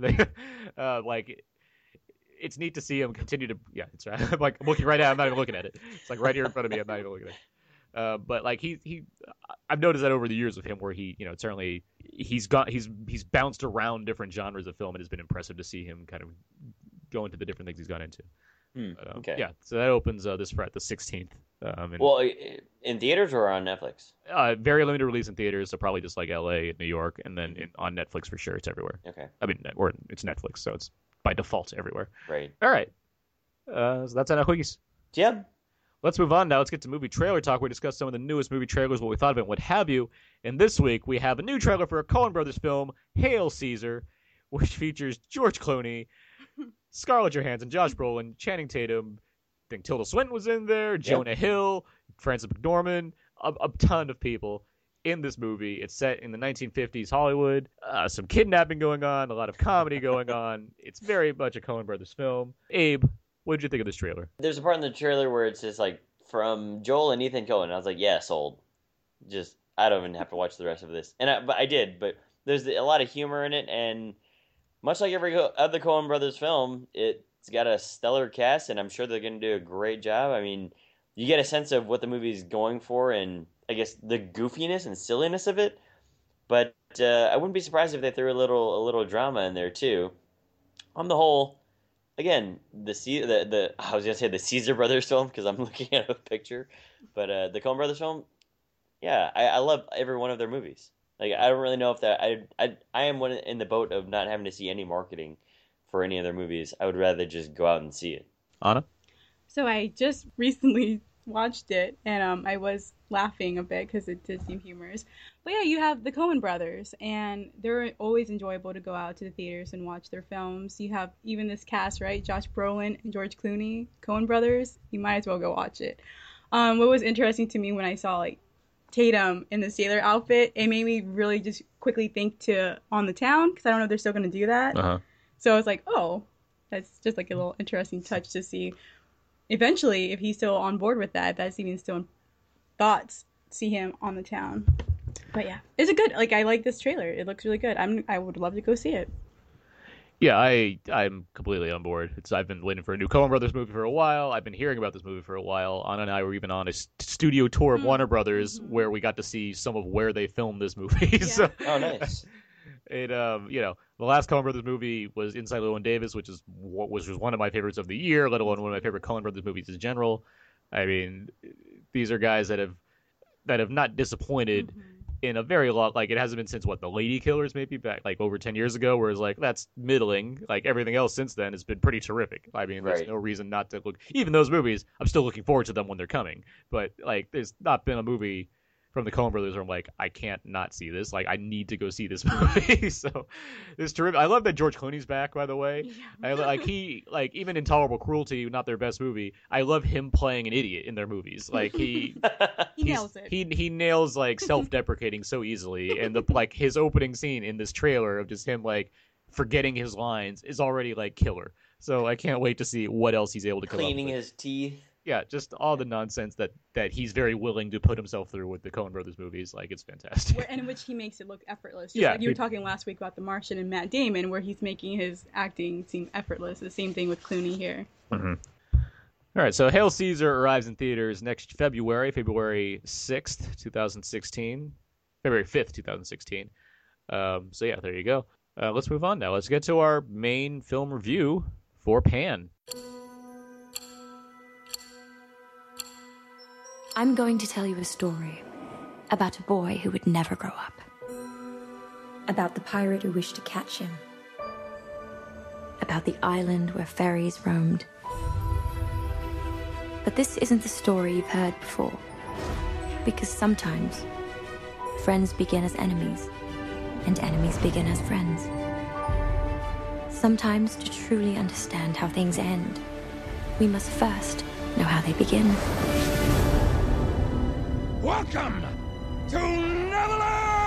uh, like. It's neat to see him continue to yeah. It's right. I'm like I'm looking right now. I'm not even looking at it. It's like right here in front of me. I'm not even looking at it. Uh, but like he he, I've noticed that over the years with him, where he you know certainly he's got he's he's bounced around different genres of film, and it's been impressive to see him kind of go into the different things he's gone into. Hmm, But, um, okay. Yeah, so that opens uh, this Friday the sixteenth. Um, and, Well, i- in theaters or on Netflix? uh, very limited release in theaters, so probably just like L A and New York, and then in, on Netflix for sure. It's everywhere. Okay, I mean, or it's Netflix, so it's by default everywhere. right. All right, uh, so that's Ana Huggies. Yeah. Let's move on now. Let's get to movie trailer talk. We discuss some of the newest movie trailers, what we thought of it, what have you. And this week we have a new trailer for a Coen Brothers film, Hail Caesar, which features George Clooney, Scarlett Johansson, Josh Brolin, Channing Tatum. I think Tilda Swinton was in there, Jonah Hill, Frances McDormand, a, a ton of people in this movie. It's set in the nineteen fifties Hollywood. Uh, some kidnapping going on, a lot of comedy going on. It's very much a Coen Brothers film. Abe, what did you think of this trailer? There's a part in the trailer where it's just like from Joel and Ethan Coen. I was like, yeah, sold. Just I don't even have to watch the rest of this, and I, but I did. But there's a lot of humor in it, and much like every other Coen Brothers film, it's got a stellar cast, and I'm sure they're going to do a great job. I mean, you get a sense of what the movie's going for, and I guess the goofiness and silliness of it. But uh, I wouldn't be surprised if they threw a little a little drama in there too. On the whole. Again, the the the I was gonna say the Caesar Brothers film because I'm looking at a picture, but uh, the Coen Brothers film, yeah, I, I love every one of their movies. Like I don't really know if that I I I am one in the boat of not having to see any marketing for any of their movies. I would rather just go out and see it. Anna? So I just recently watched it, and um, I was laughing a bit because it did seem humorous. But yeah, you have the Coen brothers, and they're always enjoyable to go out to the theaters and watch their films. You have even this cast, right? Josh Brolin and George Clooney, Coen brothers. You might as well go watch it. Um, what was interesting to me when I saw like Tatum in the sailor outfit, it made me really just quickly think to On the Town, because I don't know if they're still going to do that. Uh-huh. So I was like, oh, that's just like a little interesting touch to see. Eventually, if he's still on board with that, if that's even still in thoughts, see him On the Town. But yeah, it's a good, like, I like this trailer. It looks really good. I'm, I would love to go see it. Yeah, I I'm completely on board. It's I've been waiting for a new Coen Brothers movie for a while. I've been hearing about this movie for a while. Anna and I were even on a s- studio tour of Mm-hmm. Warner Brothers where we got to see some of where they filmed this movie. Yeah. so Oh, nice. it um you know the last Coen Brothers movie was Inside Llewyn Davis, which is what was was one of my favorites of the year, let alone one of my favorite Coen Brothers movies in general. I mean, these are guys that have that have not disappointed. Mm-hmm. In a very long, like it hasn't been since what the Lady Killers maybe back like over ten years ago, where it's like that's middling. Like everything else since then has been pretty terrific. I mean, there's Right. no reason not to look. Even those movies, I'm still looking forward to them when they're coming. But like, there's not been a movie from the Coen Brothers where I'm like, I can't not see this. Like, I need to go see this movie. So it's terrific. I love that George Clooney's back, by the way. Yeah. I like he like even Intolerable Cruelty, not their best movie. I love him playing an idiot in their movies. Like he. He He's- nails it. He he nails like self-deprecating so easily, and the like his opening scene in this trailer of just him like forgetting his lines is already like killer. So I can't wait to see what else he's able to come Cleaning up with. his teeth. Yeah, just all the nonsense that, that he's very willing to put himself through with the Coen Brothers movies. Like, it's fantastic. Where, and in which he makes it look effortless. Just Yeah, like you were he- talking last week about The Martian and Matt Damon, where he's making his acting seem effortless. The same thing with Clooney here. Mm-hmm. All right, so Hail Caesar arrives in theaters next February, February sixth, twenty sixteen. February fifth, twenty sixteen. Um, so, yeah, there you go. Uh, let's move on now. Let's get to our main film review for Pan. I'm going to tell you a story about a boy who would never grow up. About the pirate who wished to catch him. About the island where fairies roamed. But this isn't the story you've heard before. Because sometimes, friends begin as enemies, and enemies begin as friends. Sometimes, to truly understand how things end, we must first know how they begin. Welcome to Neverland!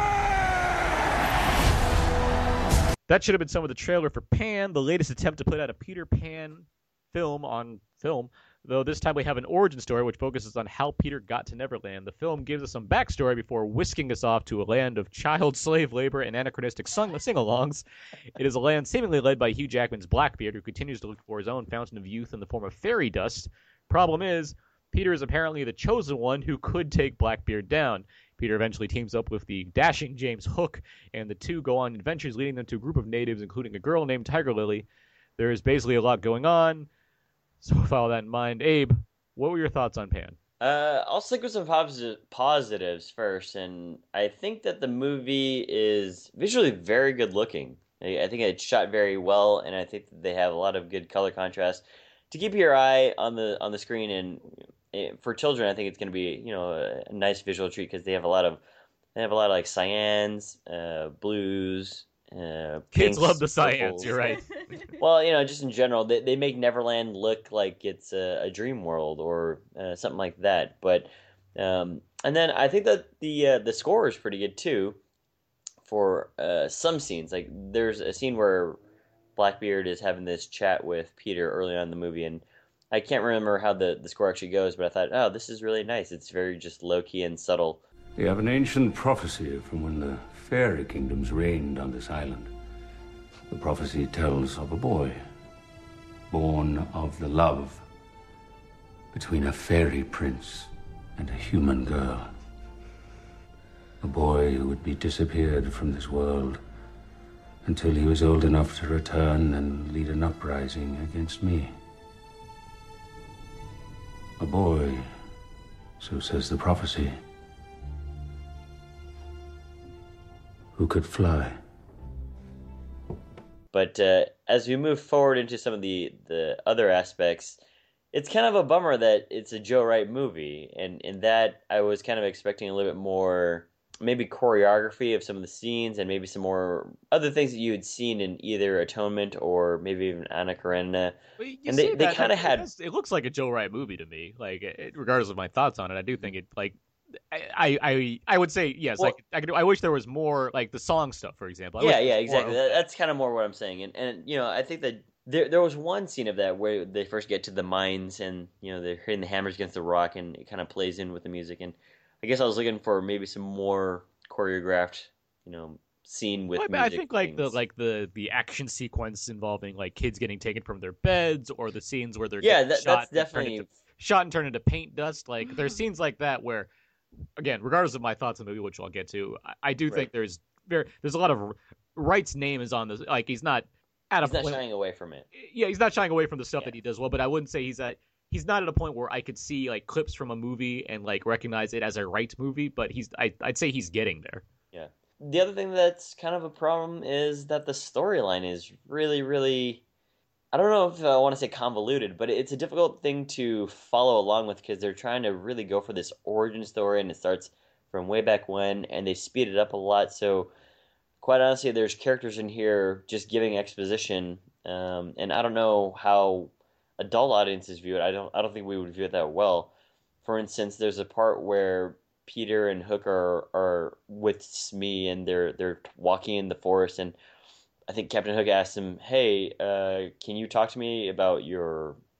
That should have been some of the trailer for Pan, the latest attempt to put out a Peter Pan film on film. Though this time we have an origin story which focuses on how Peter got to Neverland. The film gives us some backstory before whisking us off to a land of child slave labor and anachronistic sing- sing-alongs. It is a land seemingly led by Hugh Jackman's Blackbeard, who continues to look for his own fountain of youth in the form of fairy dust. Problem is, Peter is apparently the chosen one who could take Blackbeard down. Peter eventually teams up with the dashing James Hook, and the two go on adventures leading them to a group of natives, including a girl named Tiger Lily. There is basically a lot going on. So with all that in mind, Abe, what were your thoughts on Pan? Uh, I'll stick with some posi- positives first, and I think that the movie is visually very good looking. I, I think it's shot very well, and I think that they have a lot of good color contrast to keep your eye on the on the screen. And eh, for children, I think it's going to be you know a, a nice visual treat because they have a lot of they have a lot of like cyans, uh, blues. Uh, Kids pinks, love the cyans, purples. you're right. Well, you know, just in general, they they make Neverland look like it's a, a dream world or uh, something like that. But um, and then I think that the uh, the score is pretty good too for uh, some scenes. Like there's a scene where Blackbeard is having this chat with Peter early on in the movie, and I can't remember how the, the score actually goes, but I thought, oh, this is really nice. It's very just low key and subtle. We have an ancient prophecy from when the fairy kingdoms reigned on this island. The prophecy tells of a boy, born of the love between a fairy prince and a human girl. A boy who would be disappeared from this world until he was old enough to return and lead an uprising against me. A boy, so says the prophecy, who could fly. But uh, as we move forward into some of the, the other aspects, it's kind of a bummer that it's a Joe Wright movie. And in that, I was kind of expecting a little bit more, maybe choreography of some of the scenes and maybe some more other things that you had seen in either Atonement or maybe even Anna Karenina. Well, you And say they, they that, kind of it had... does- It looks like a Joe Wright movie to me. Like, it, regardless of my thoughts on it, I do think it, like, I, I, I would say yes. Well- like I could. I wish there was more, like the song stuff, for example. I wish Yeah, there yeah, was more exactly. of That, that. that's kind of more what I'm saying. And, and you know, I think that there there was one scene of that where they first get to the mines and, you know, they're hitting the hammers against the rock and it kind of plays in with the music. And I guess I was looking for maybe some more choreographed, you know, scene with Well, I, mean, I music think like the things. like the the action sequence involving like kids getting taken from their beds, or the scenes where they're Yeah, getting that, shot that's and turned definitely... into, shot and turned into paint dust. Like there's scenes like that where, again, regardless of my thoughts on the movie, which I'll get to, I, I do Right. think there's very there's a lot of Wright's name is on this. Like he's not at He's a not point. shying away from it. Yeah, he's not shying away from the stuff Yeah. that he does well, but I wouldn't say he's at he's not at a point where I could see like clips from a movie and like recognize it as a Wright movie, but he's I, I'd say he's getting there. Yeah. The other thing that's kind of a problem is that the storyline is really, really... I don't know if I want to say convoluted, but it's a difficult thing to follow along with because they're trying to really go for this origin story, and it starts from way back when, and they speed it up a lot. So, quite honestly, there's characters in here just giving exposition, um, and I don't know how adult audiences view it. I don't. I don't think we would view it that well. For instance, there's a part where Peter and Hook are are with Smee, and they're they're walking in the forest, and I think Captain Hook asked him, "Hey, uh, can you talk to me about your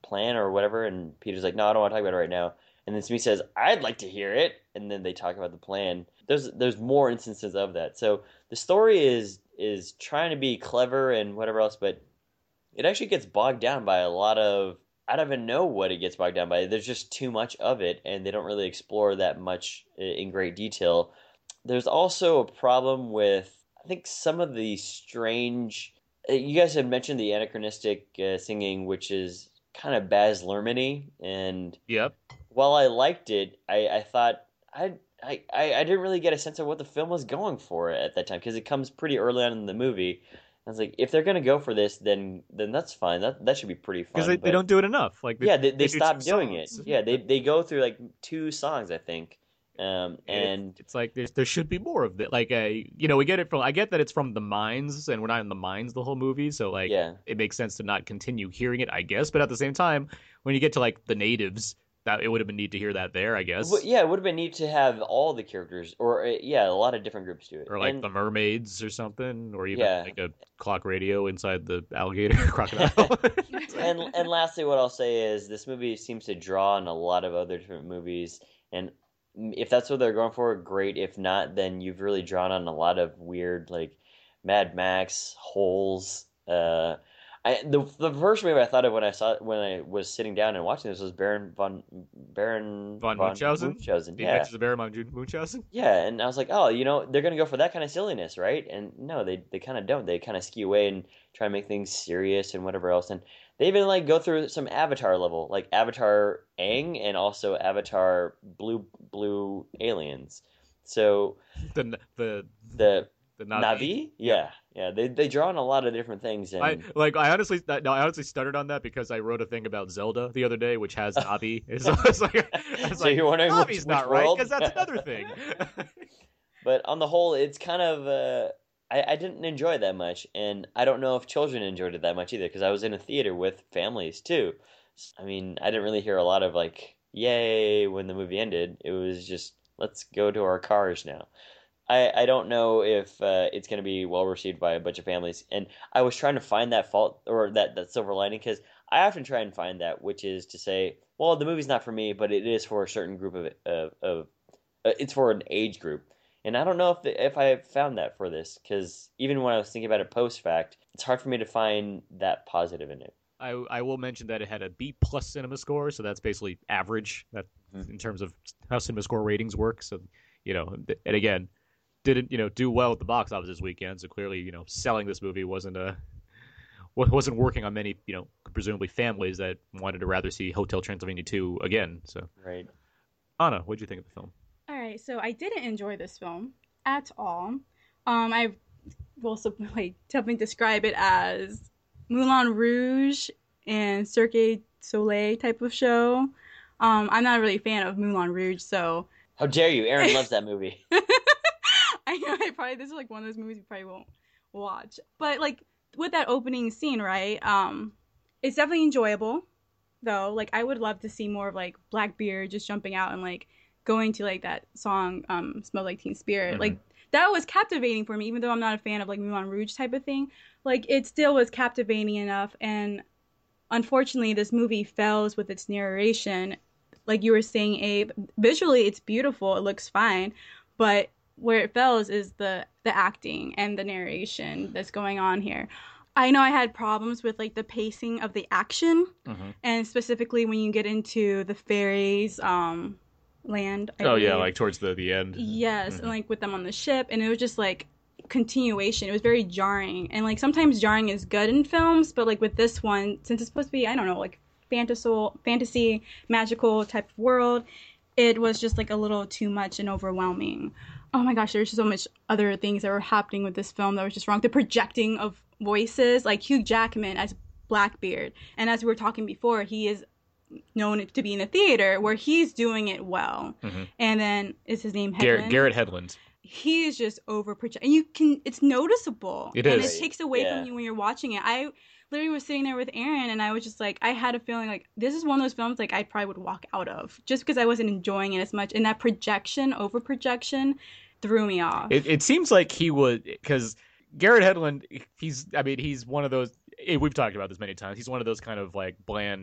plan or whatever, and Peter's like, no, I don't want to talk about it right now. And then Smee says, I'd like to hear it. And then they talk about the plan. There's there's more instances of that. So the story is is trying to be clever and whatever else, but it actually gets bogged down by a lot of, I don't even know what it gets bogged down by. There's just too much of it, and they don't really explore that much in great detail. There's also a problem with, I think, some of the strange... You guys had mentioned the anachronistic uh, singing, which is kind of Baz Luhrmann-y, and Yep. while I liked it, I, I thought I, I I didn't really get a sense of what the film was going for at that time, because it comes pretty early on in the movie. I was like, if they're gonna go for this, then then that's fine. That that should be pretty fun. Because they, but, they don't do it enough. Like they, yeah, they, they, they stopped do doing it. songs. Yeah, they they go through like two songs, I think. Um, And and it's, it's like there's, there should be more of it. Like, a, you know, we get it from. I get that it's from the mines, and we're not in the mines the whole movie, so like, yeah, it makes sense to not continue hearing it, I guess. But at the same time, when you get to like the natives, that it would have been neat to hear that there, I guess. Well, yeah, it would have been neat to have all the characters, or uh, yeah, a lot of different groups do it, Or like and, the mermaids or something, or even Yeah. like a clock radio inside the alligator crocodile. and and lastly, what I'll say is this movie seems to draw on a lot of other different movies, and if that's what they're going for, great. If not, then you've really drawn on a lot of weird, like Mad Max, Holes. Uh, I the the first movie I thought of when I saw when I was sitting down and watching this was Baron von Baron Von Munchausen? Munchausen, The yeah, Adventures of Baron Mun- Munchausen. yeah, and I was like, oh, you know, they're gonna go for that kind of silliness, right? And no, they they kind of don't. They kind of ski away and try and make things serious and whatever else. And they even like go through some Avatar level, like Avatar Aang and also Avatar Blue Blue Aliens. So The the the the Navi, Navi. yeah, yeah, they they draw on a lot of different things. And I like. I honestly, no, I honestly stuttered on that because I wrote a thing about Zelda the other day, which has Navi. It's, it's like, it's So like you're wondering Navi's which- not which right world? because that's another thing. But on the whole, it's kind of uh, I, I didn't enjoy it that much, and I don't know if children enjoyed it that much either, because I was in a theater with families too. I mean, I didn't really hear a lot of like "yay" when the movie ended. It was just let's go to our cars now. I, I don't know if uh, it's going to be well received by a bunch of families, and I was trying to find that fault or that, that silver lining, because I often try and find that, which is to say, well, the movie's not for me, but it is for a certain group of of, of uh, it's for an age group. And I don't know if the, if I found that for this, because even when I was thinking about it post fact, it's hard for me to find that positive in it. I I will mention that it had a B plus cinema score, so that's basically average. That Mhm. in terms of how cinema score ratings work. So you know, and again, didn't you know do well at the box office this weekend. So clearly, you know, selling this movie wasn't a wasn't working on many, you know, presumably families that wanted to rather see Hotel Transylvania two again. So, Right. Anna, what did you think of the film? All right, so I didn't enjoy this film at all. Um, I will so, like definitely describe it as Moulin Rouge and Cirque du Soleil type of show. Um, I'm not really a fan of Moulin Rouge, so How dare you? Aaron loves that movie. I know I probably this is like one of those movies you probably won't watch. But like with that opening scene, right? Um, it's definitely enjoyable, though. Like I would love to see more of like Blackbeard just jumping out and like going to like that song, um, "Smell Like Teen Spirit." Mhm. Like that was captivating for me, even though I'm not a fan of like Moulin Rouge type of thing. Like it still was captivating enough, and unfortunately, this movie fails with its narration. Like you were saying, Abe, visually it's beautiful, it looks fine, but where it fails is the the acting and the narration that's going on here. I know I had problems with like the pacing of the action, Mhm. and specifically when you get into the fairies um land. I Oh yeah, believe. like towards the the end. Yes, Mhm. and like with them on the ship, and it was just like continuation. It was very jarring, and like sometimes jarring is good in films, but like with this one, since it's supposed to be, I don't know, like fantasy, fantasy, magical type of world, it was just like a little too much and overwhelming. Oh my gosh, there's so much other things that were happening with this film that was just wrong. The projecting of voices, like Hugh Jackman as Blackbeard, and as we were talking before, he is known to be in the theater where he's doing it well. Mhm. And then is his name Garrett, Hedlund? Garrett Hedlund. He is just over project, and you can it's noticeable. It and is. it takes away Yeah. from you when you're watching it. I literally was sitting there with Aaron, and I was just like, I had a feeling like this is one of those films like I probably would walk out of just because I wasn't enjoying it as much, and that projection, over projection, threw me off. It it seems like he would, because Garrett Hedlund, he's I mean he's one of those. eh, We've talked about this many times. He's one of those kind of like bland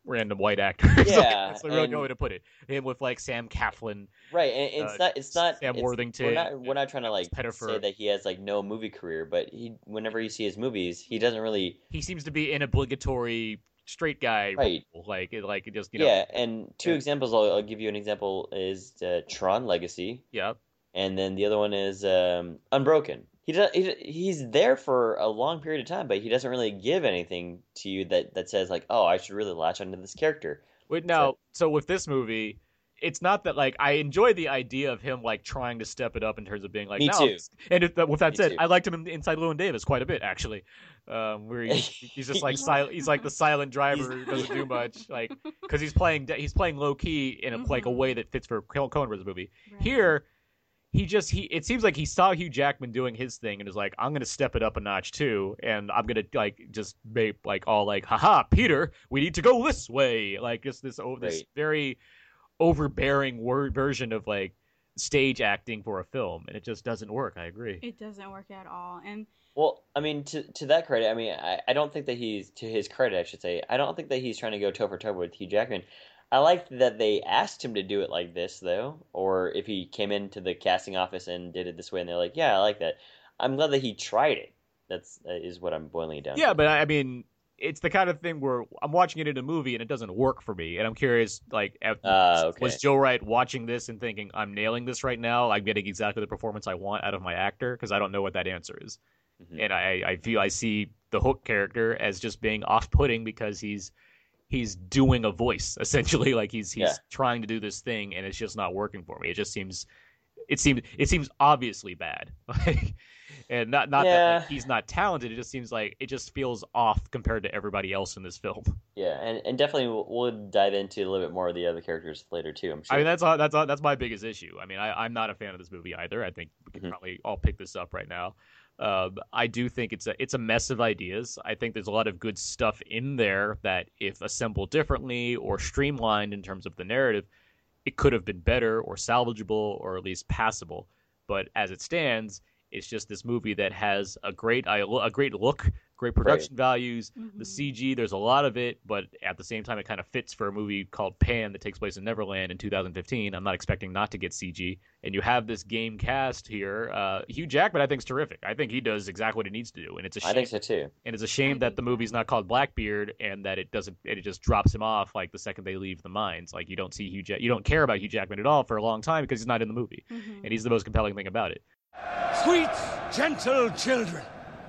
random white actors. Like, Yeah, that's the real and- good way to put it. Him with like Sam Claflin, Right, and it's Uh, not. It's not. Sam it's- Worthington, We're not. We're not trying to like Pettifer. say that he has like no movie career, but he, whenever you see his movies, he doesn't really. he seems to be an obligatory straight guy. Right. Role. Like, it, like it just you know. Yeah, and two Yeah. examples. I'll, I'll give you an example is uh, Tron Legacy, Yeah. and then the other one is um, Unbroken. He does. He, he's there for a long period of time, but he doesn't really give anything to you that that says like, oh, I should really latch onto this character. Wait, now, so with this movie, it's not that like I enjoy the idea of him like trying to step it up in terms of being like, Me no. too. And if, with that Me said, too. I liked him in, inside Llewyn Davis quite a bit actually, um, where he's, he's just like silent. He's like the silent driver who doesn't do much, like because he's playing he's playing low key in a, like a way that fits for Coen Brothers movie. Right. Here, he just he it seems like he saw Hugh Jackman doing his thing and is like, I'm gonna step it up a notch too, and I'm gonna like just make like all like, haha, Peter, we need to go this way, like just this oh this Right. very overbearing word version of like stage acting for a film, and it just doesn't work. I agree. It doesn't work at all. And Well, I mean, to to that credit, I mean, I, I don't think that he's to his credit, I should say. I don't think that he's trying to go toe for toe with Hugh Jackman. I like that they asked him to do it like this, though, or if he came into the casting office and did it this way, and they're like, "Yeah, I like that." I'm glad that he tried it. That's uh, is what I'm boiling it down. Yeah, to. but I I mean, it's the kind of thing where I'm watching it in a movie and it doesn't work for me, and I'm curious, like, at- Ah, okay. was Joe Wright watching this and thinking, "I'm nailing this right now. I'm getting exactly the performance I want out of my actor," because I don't know what that answer is, Mhm. and I, I feel I see the Hook character as just being off-putting because he's he's doing a voice essentially, like he's he's Yeah. trying to do this thing and it's just not working for me. It just seems it seems it seems obviously bad. Like, and not not that Yeah. like, he's not talented. It just seems like it just feels off compared to everybody else in this film. Yeah, and, and definitely we'll, we'll dive into a little bit more of the other characters later too. I'm sure. I mean, that's all, that's all, that's my biggest issue. I mean, I, I'm not a fan of this movie either. I think we can Mhm. probably all pick this up right now. Um, I do think it's a it's a mess of ideas. I think there's a lot of good stuff in there that, if assembled differently or streamlined in terms of the narrative, it could have been better or salvageable or at least passable. But as it stands, it's just this movie that has a great a great look, great production values. The Mhm. C G, there's a lot of it, but at the same time, it kind of fits for a movie called Pan that takes place in Neverland in two thousand fifteen. I'm not expecting not to get C G. And you have this game cast here. Uh, Hugh Jackman, I think, is terrific. I think he does exactly what he needs to do, and it's a shame. I think so too. And it's a shame I that think the so. movie's not called Blackbeard, and that it doesn't. It just drops him off like the second they leave the mines. Like you don't see Hugh, Jack- you don't care about Hugh Jackman at all for a long time because he's not in the movie, Mhm. and he's the most compelling thing about it. Sweet, gentle children,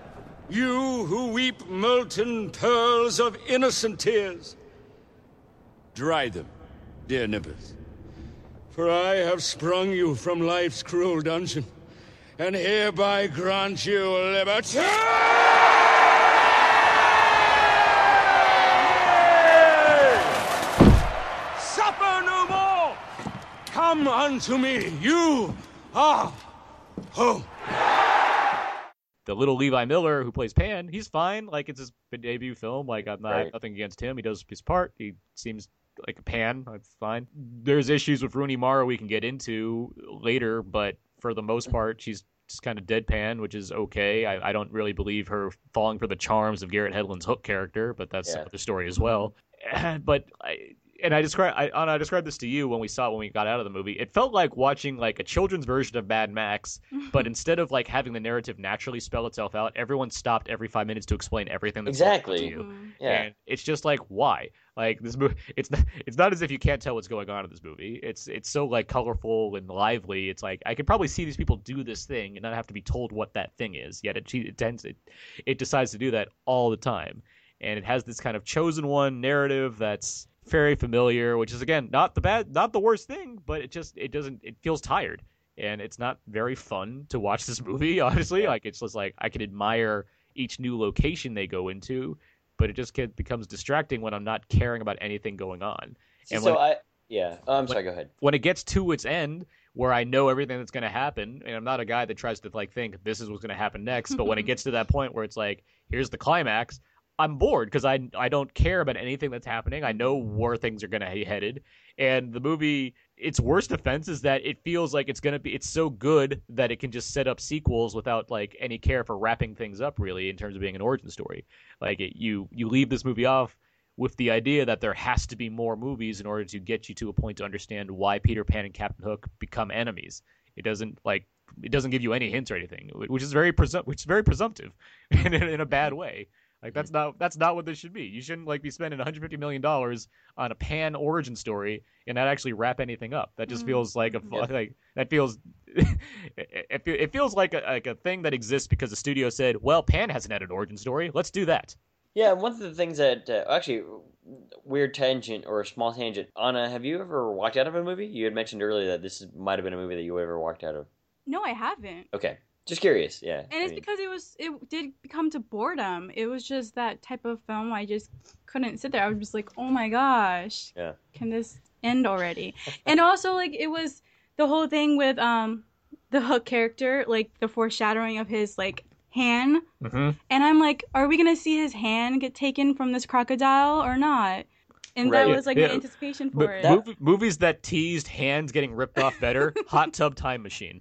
you who weep molten pearls of innocent tears, dry them, dear neighbors, for I have sprung you from life's cruel dungeon, and hereby grant you liberty! Suffer no more! Come unto me, you are home. The little Levi Miller who plays Pan, he's fine. Like it's his debut film. Like I'm not I have Right. nothing against him. He does his part. He seems like a Pan. That's fine. There's issues with Rooney Mara we can get into later, but for the most part, she's just kind of deadpan, which is okay. I, I don't really believe her falling for the charms of Garrett Hedlund's Hook character, but that's Yeah. another story as well. But I, and I describe I, and I described this to you when we saw it when we got out of the movie. It felt like watching like a children's version of Mad Max, but instead of like having the narrative naturally spell itself out, everyone stopped every five minutes to explain everything that's going on to Exactly. you. Mhm. Yeah. And it's just like, why? Like this movie, it's not, it's not as if you can't tell what's going on in this movie. It's it's so like colorful and lively. It's like I could probably see these people do this thing and not have to be told what that thing is. Yet it it tends it, it decides to do that all the time, and it has this kind of chosen one narrative that's very familiar, which is again not the bad, not the worst thing, but it just it doesn't it feels tired, and it's not very fun to watch this movie. Honestly, Yeah. like it's just like I can admire each new location they go into, but it just get, becomes distracting when I'm not caring about anything going on. See, And so when, I yeah. Oh, I'm sorry. Go ahead. when it gets to its end, where I know everything that's going to happen, and I'm not a guy that tries to like think this is what's going to happen next, but when it gets to that point where it's like, here's the climax, I'm bored because I I don't care about anything that's happening. I know where things are going to be headed, and the movie, its worst offense is that it feels like it's going to be it's so good that it can just set up sequels without like any care for wrapping things up really in terms of being an origin story. Like it, you you leave this movie off with the idea that there has to be more movies in order to get you to a point to understand why Peter Pan and Captain Hook become enemies. It doesn't like it doesn't give you any hints or anything, which is very presu- which is very presumptive in, in a bad way. Like that's not that's not what this should be. You shouldn't like be spending one hundred fifty million dollars on a Pan origin story and not actually wrap anything up. That just feels like a Yep. like that feels it, it feels like a like a thing that exists because the studio said, "Well, Pan hasn't had an origin story. Let's do that." Yeah, one of the things that uh, actually weird tangent or a small tangent. Anna, have you ever walked out of a movie? You had mentioned earlier that this might have been a movie that you ever walked out of. No, I haven't. Okay, just curious. Yeah, And it's I mean, because it was it did come to boredom. It was just that type of film I just couldn't sit there. I was just like, "Oh my gosh. Yeah. Can this end already?" And also like it was the whole thing with um the Hook character, like the foreshadowing of his like hand. Mm-hmm. And I'm like, are we going to see his hand get taken from this crocodile or not? And Right. that was like Yeah. my anticipation for it. that- Mov- movies that teased hands getting ripped off better. Hot Tub Time Machine.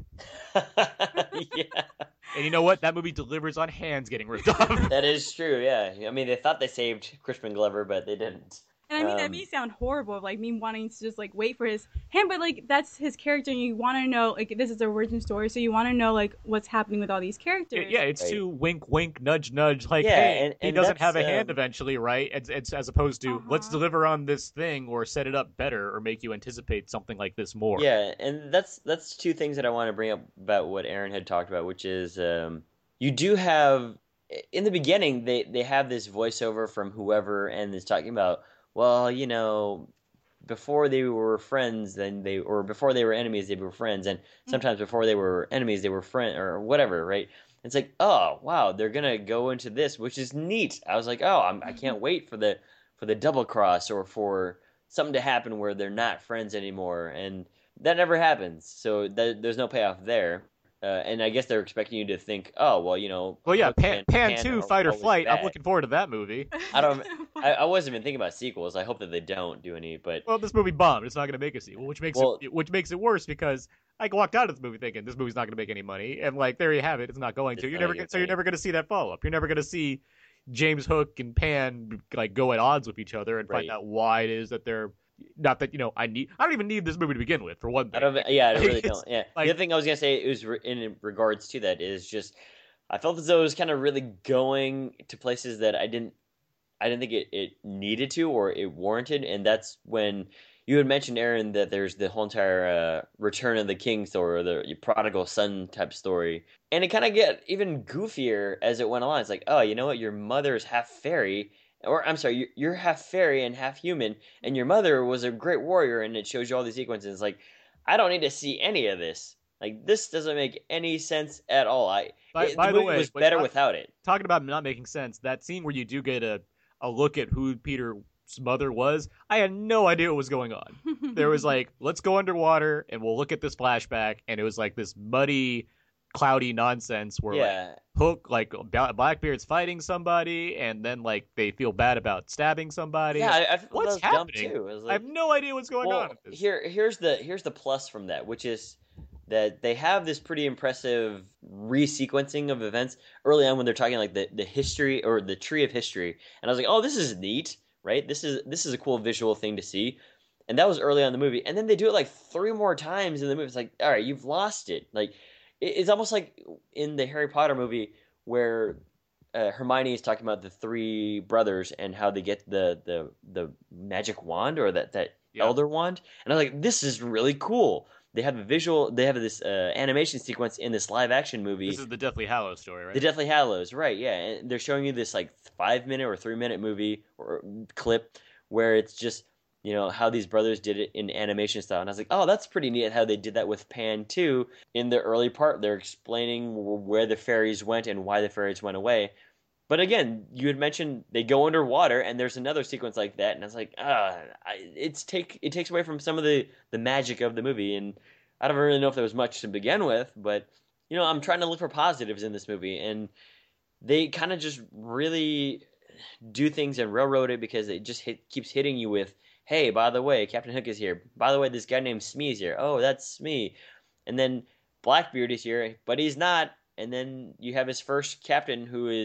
yeah, And you know what? That movie delivers on hands getting ripped off. that is true. Yeah, I mean they thought they saved Crispin Glover, but they didn't. And I mean, that Um, may sound horrible, like me wanting to just like wait for his hand, but like that's his character, and you want to know, like this is a origin story, so you want to know like what's happening with all these characters. Yeah, it's Right. too wink, wink, nudge, nudge. Like, Yeah, hey, and- he and doesn't have a that's, hand um, eventually, right? It's, it's as opposed to let's Uh-huh. deliver on this thing or set it up better or make you anticipate something like this more. Yeah, and that's that's two things that I want to bring up about what Aaron had talked about, which is um, you do have in the beginning they they have this voiceover from whoever and is talking about, well, you know, before they were friends, then they or before they were enemies, they were friends, and sometimes before they were enemies, they were friend or whatever, right? It's like, oh wow, they're gonna go into this, which is neat. I was like, oh, I'm, I can't wait for the for the double cross or for something to happen where they're not friends anymore, and that never happens. So th- there's no payoff there. Uh, and I guess they're expecting you to think, oh well, you know. Well, yeah, Hook Pan, and Pan Pan two, are Fight or always Flight. I'm bad. looking forward to that movie. I don't. I, I wasn't even thinking about sequels. I hope that they don't do any. But Well, this movie bombed. It's not going to make a sequel, which makes Well- it which makes it worse because I walked out of the movie thinking this movie's not going to make any money, and like there you have it, it's not going to. It's You're not never gonna gonna, so you're make never going to see that follow up. You're never going to see James Hook and Pan like go at odds with each other and find Right. out why it is that they're not that you know I need. I don't even need this movie to begin with for one I thing. don't. Yeah, I really It's don't. Yeah. like- the other thing I was gonna say is re- in regards to that is just I felt as though it was kind of really going to places that I didn't. I didn't think it, it needed to or it warranted, and that's when you had mentioned, Aaron, that there's the whole entire uh, Return of the King story, or the prodigal son type story, and it kind of get even goofier as it went along. It's like, oh, you know what, your mother's half fairy, or I'm sorry, you're, you're half fairy and half human, and your mother was a great warrior, and it shows you all these sequences. It's like, I don't need to see any of this. Like, this doesn't make any sense at all. I By- it, by the the movie way, was but better not- without it. Talking about not making sense, that scene where you do get a a look at who Peter's mother was, I had no idea what was going on. There was like, let's go underwater and we'll look at this flashback, and it was like this muddy, cloudy nonsense where like Yeah, Hook, like Ba- Blackbeard's fighting somebody, and then like they feel bad about stabbing somebody. yeah. I, I felt What's that was dumb happening? too. It was I like, have no idea what's going well, on with this. here here's the here's the plus from that, which is that they have this pretty impressive resequencing of events early on when they're talking like the, the history or the tree of history, and I was like, oh, this is neat, right? This is this is a cool visual thing to see, and that was early on in the movie, and then they do it like three more times in the movie. It's like, all right, you've lost it. Like it, it's almost like in the Harry Potter movie where uh, Hermione is talking about the three brothers and how they get the the the magic wand or that that Yeah. elder wand, and I'm like, this is really cool. They have a visual, they have this uh, animation sequence in this live action movie. This is the Deathly Hallows story, right? The Deathly Hallows, right? Yeah, and they're showing you this like five minute or three minute movie or clip where it's just, you know, how these brothers did it in animation style, and I was like, oh, that's pretty neat how they did that with Pan too. In the early part, they're explaining where the fairies went and why the fairies went away. But again, you had mentioned they go underwater, and there's another sequence like that, and I was like, ah, I, it's take it takes away from some of the the magic of the movie, and I don't really know if there was much to begin with, but you know, I'm trying to look for positives in this movie, and they kind of just really do things and railroad it because it just hit, keeps hitting you with, hey, by the way, Captain Hook is here. By the way, this guy named Smee is here. Oh, that's Smee. And then Blackbeard is here, but he's not. And then you have his first captain who is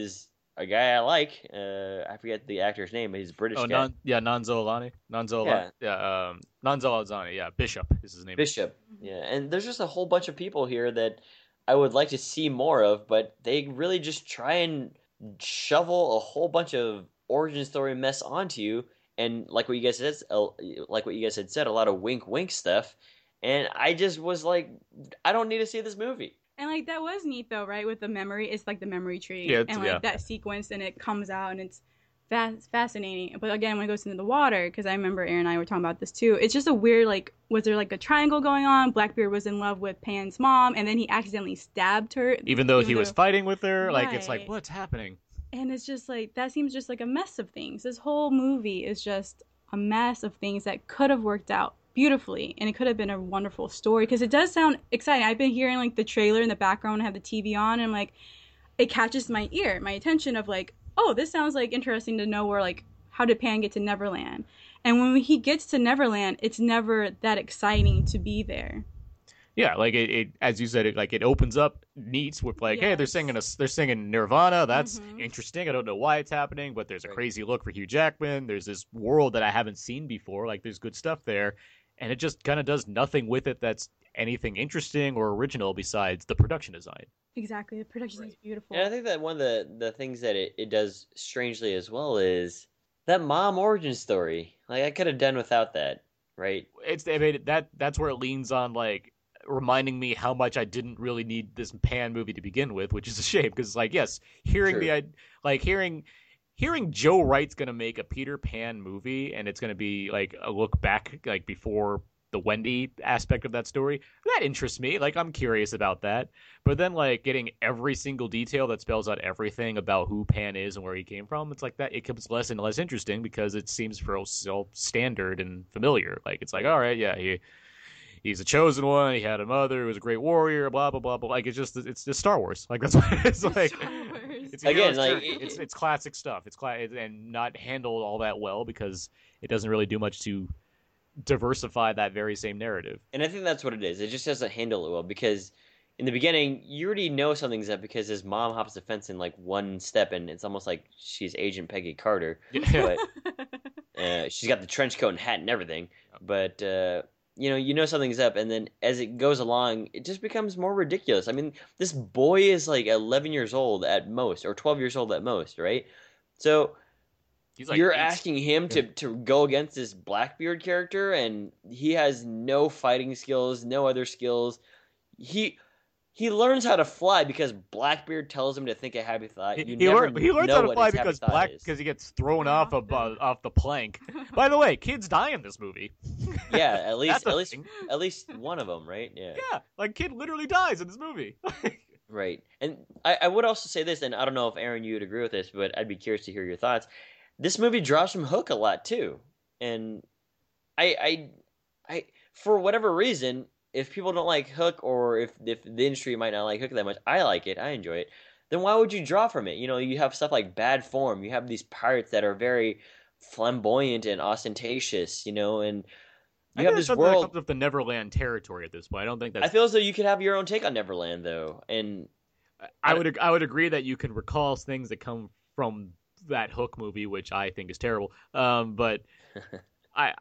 a guy I like. Uh, I forget the actor's name. He's a British Oh, guy. non, yeah, Nonzo Alani. Nonzo Alani. Yeah, yeah um, Nonzo Alani. Yeah, Bishop is his name. Bishop. Yeah, and there's just a whole bunch of people here that I would like to see more of, but they really just try and shovel a whole bunch of origin story mess onto you, and like what you guys said, uh, like what you guys had said, a lot of wink wink stuff, and I just was like, I don't need to see this movie. And like that was neat though, right? With the memory, it's like the memory tree, Yeah, and like yeah. that sequence, and it comes out, and it's fast, fascinating. But again, when it goes into the water, because I remember Aaron and I were talking about this too. It's just a weird, like, was there like a triangle going on? Blackbeard was in love with Pan's mom, and then he accidentally stabbed her, Even though he was fighting with her, like it's like, Right. what's happening? And it's just like that seems just like a mess of things. This whole movie is just a mess of things that could have worked out beautifully, and it could have been a wonderful story, because it does sound exciting. I've been hearing like the trailer in the background, I have the T V on, and I'm like, it catches my ear, my attention of like, oh, this sounds like interesting to know where, like, how did Pan get to Neverland? And when he gets to Neverland, it's never that exciting to be there. Yeah, like it, it as you said, it like it opens up neat with like, hey, they're Yes. singing a, they're singing Nirvana. That's Mhm. interesting. I don't know why it's happening, but there's a Right. crazy look for Hugh Jackman. There's this world that I haven't seen before. Like there's good stuff there, and it just kind of does nothing with it that's anything interesting or original besides the production design. Exactly, the production is beautiful. And I think that one of the, the things that it, it does strangely as well is that mom origin story. Like, I could have done without that, right? It's I mean that that's where it leans on like reminding me how much I didn't really need this Pan movie to begin with, which is a shame because like yes, hearing True. the id- like hearing hearing Joe Wright's gonna make a Peter Pan movie and it's gonna be like a look back like before the Wendy aspect of that story, that interests me. Like I'm curious about that. But then like getting every single detail that spells out everything about who Pan is and where he came from, it's like that it becomes less and less interesting because it seems for so standard and familiar. Like it's like, all right, yeah, he he's a chosen one, he had a mother, he was a great warrior, blah blah blah blah. Like it's just it's just Star Wars. Like that's what it's like. Star Wars. It's a Again, hero's like, journey. it- it's it's classic stuff. It's cla- and not handled all that well because it doesn't really do much to diversify that very same narrative. And I think that's what it is. It just doesn't handle it well because in the beginning, you already know something's up because his mom hops the fence in like one step, and it's almost like she's Agent Peggy Carter. Yeah. But uh, she's got the trench coat and hat and everything. But uh, you know, you know something's up, and then as it goes along, it just becomes more ridiculous. I mean, this boy is like eleven years old at most, or twelve years old at most, right? So He's like you're eight. asking him to, to go against this Blackbeard character, and he has no fighting skills, no other skills. He he learns how to fly because Blackbeard tells him to think a happy thought. He, You he, never learn, he learns know how to what fly his happy because thought black is. because he gets thrown Yeah, off of the- uh, off the plank. By the way, kids die in this movie. Yeah, at least That's a at least thing. at least one of them, right? Yeah. Yeah, like kid literally dies in this movie. Right. And I, I would also say this, and I don't know if Aaron you would agree with this, but I'd be curious to hear your thoughts. This movie draws from Hook a lot too. And I I I for whatever reason, if people don't like Hook or if if the industry might not like Hook that much, I like it, I enjoy it. Then why would you draw from it? You know, you have stuff like Bad Form, you have these pirates that are very flamboyant and ostentatious, you know, and I you have think this something that world. comes with the Neverland territory at this point. I don't think that's. I feel as though you could have your own take on Neverland though. And I would I would agree that you can recall things that come from that Hook movie, which I think is terrible. Um, but I,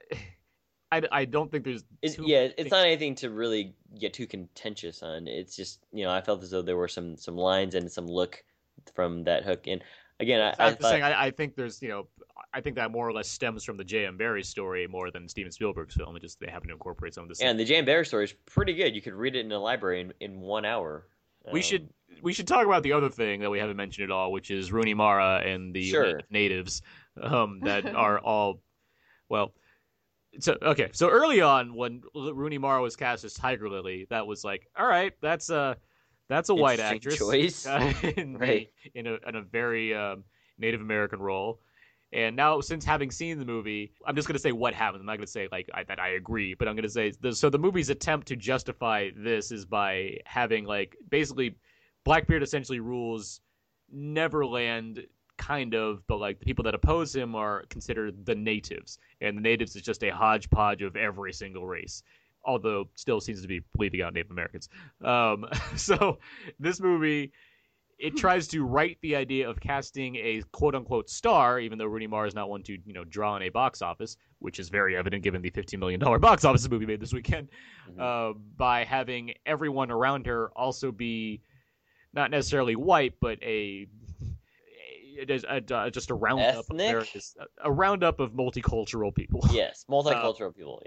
I, I don't think there's. It's, too yeah, many it's things- not anything to really get too contentious on. It's just, you know, I felt as though there were some some lines and some look from that Hook. And again, I, I I'm just thought, saying, I, I think there's, you know, I think that more or less stems from the J M. Barrie story more than Steven Spielberg's film. It just they happen to incorporate some of this. and the Jane Bear story is pretty good. You could read it in a library in, in one hour. We Um, should we should talk about the other thing that we haven't mentioned at all, which is Rooney Mara and the Sure. natives um, that are all well. So okay, so early on when Rooney Mara was cast as Tiger Lily, that was like, all right, that's a that's a white Interesting actress choice. uh, in, the- Right. in a in a very um, Native American role. And now, since having seen the movie, I'm just going to say what happened. I'm not going to say like I, that I agree, but I'm going to say the, so. The movie's attempt to justify this is by having like basically Blackbeard essentially rules Neverland, kind of, but like the people that oppose him are considered the natives, and the natives is just a hodgepodge of every single race. Although still seems to be leaving out Native Americans. Um, so this movie it tries to write the idea of casting a quote-unquote star, even though Rooney Mara is not one to, you know, draw on a box office, which is very evident given the fifteen million dollars box office the movie made this weekend, mm-hmm. uh, by having everyone around her also be not necessarily white, but a, a, a, a just a roundup of America's, a roundup of multicultural people. Yes, multicultural uh, people.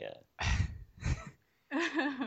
Yeah.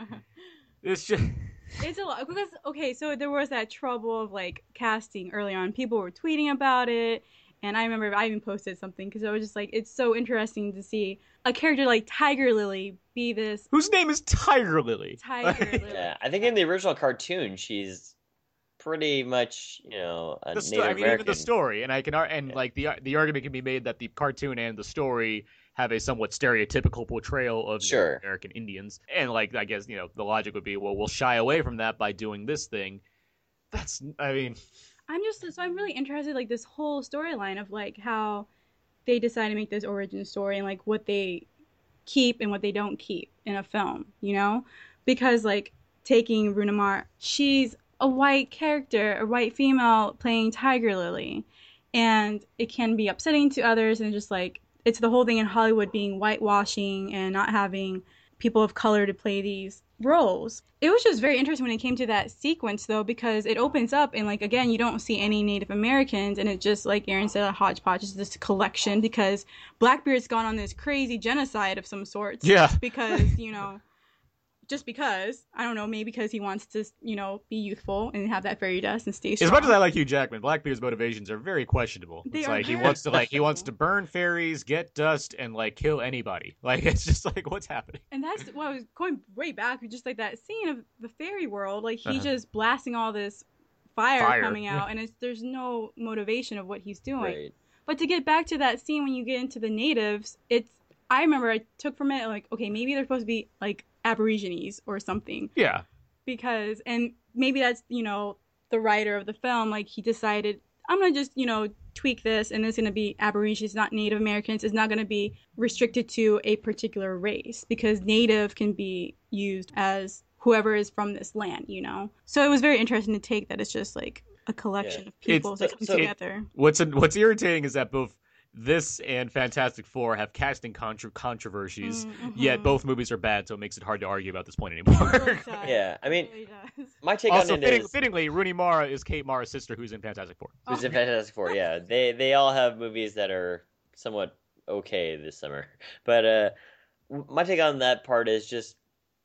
It's just. It's a lot because okay, so there was that trouble of like casting early on. People were tweeting about it, and I remember I even posted something because I was just like, it's so interesting to see a character like Tiger Lily be this. Whose name is Tiger Lily? Tiger Lily. Yeah, I think in the original cartoon, she's pretty much, you know, a the sto- Native I mean, American. even the story, and I can and yeah. like the the argument can be made that the cartoon and the story have a somewhat stereotypical portrayal of sure. Native American Indians, and like I guess you know the logic would be, well, we'll shy away from that by doing this thing. That's, I mean, I'm just so I'm really interested like this whole storyline of like how they decide to make this origin story and like what they keep and what they don't keep in a film, you know, because like taking Rooney Mara, she's a white character, a white female playing Tiger Lily, and it can be upsetting to others and just like. It's the whole thing in Hollywood being whitewashing and not having people of color to play these roles. It was just very interesting when it came to that sequence, though, because it opens up and, like, again, you don't see any Native Americans, and it just, like Aaron said, a hodgepodge is this collection because Blackbeard's gone on this crazy genocide of some sorts. Yeah. Because, you know, just because, I don't know, maybe because he wants to, you know, be youthful and have that fairy dust and stay strong. As much as I like Hugh Jackman, Blackbeard's motivations are very questionable. They it's are like he very wants to like he wants to burn fairies, get dust, and like kill anybody. Like it's just like what's happening. And that's what I was going way back, just like that scene of the fairy world, like he's Uh-huh. just blasting all this fire, Fire. coming out, and it's there's no motivation of what he's doing. Right. But to get back to that scene when you get into the natives, it's I remember I took from it like, okay, maybe they're supposed to be like Aborigines or something. Yeah. Because and maybe that's, you know, the writer of the film, like he decided I'm gonna just, you know, tweak this and it's gonna be Aborigines, not Native Americans. It's not gonna be restricted to a particular race because Native can be used as whoever is from this land, you know. So it was very interesting to take that it's just like a collection Yeah. of people It's- that come so- together. What's what's irritating is that both this and Fantastic Four have casting contra- controversies, Mm-hmm. yet both movies are bad, so it makes it hard to argue about this point anymore. It really does. Yeah, I mean- It really does. My take Also, on it fitting, is fittingly, Rooney Mara is Kate Mara's sister, who's in Fantastic Four. who's in Oh. Fantastic Four. Yeah, they they all have movies that are somewhat okay this summer. But uh, my take on that part is just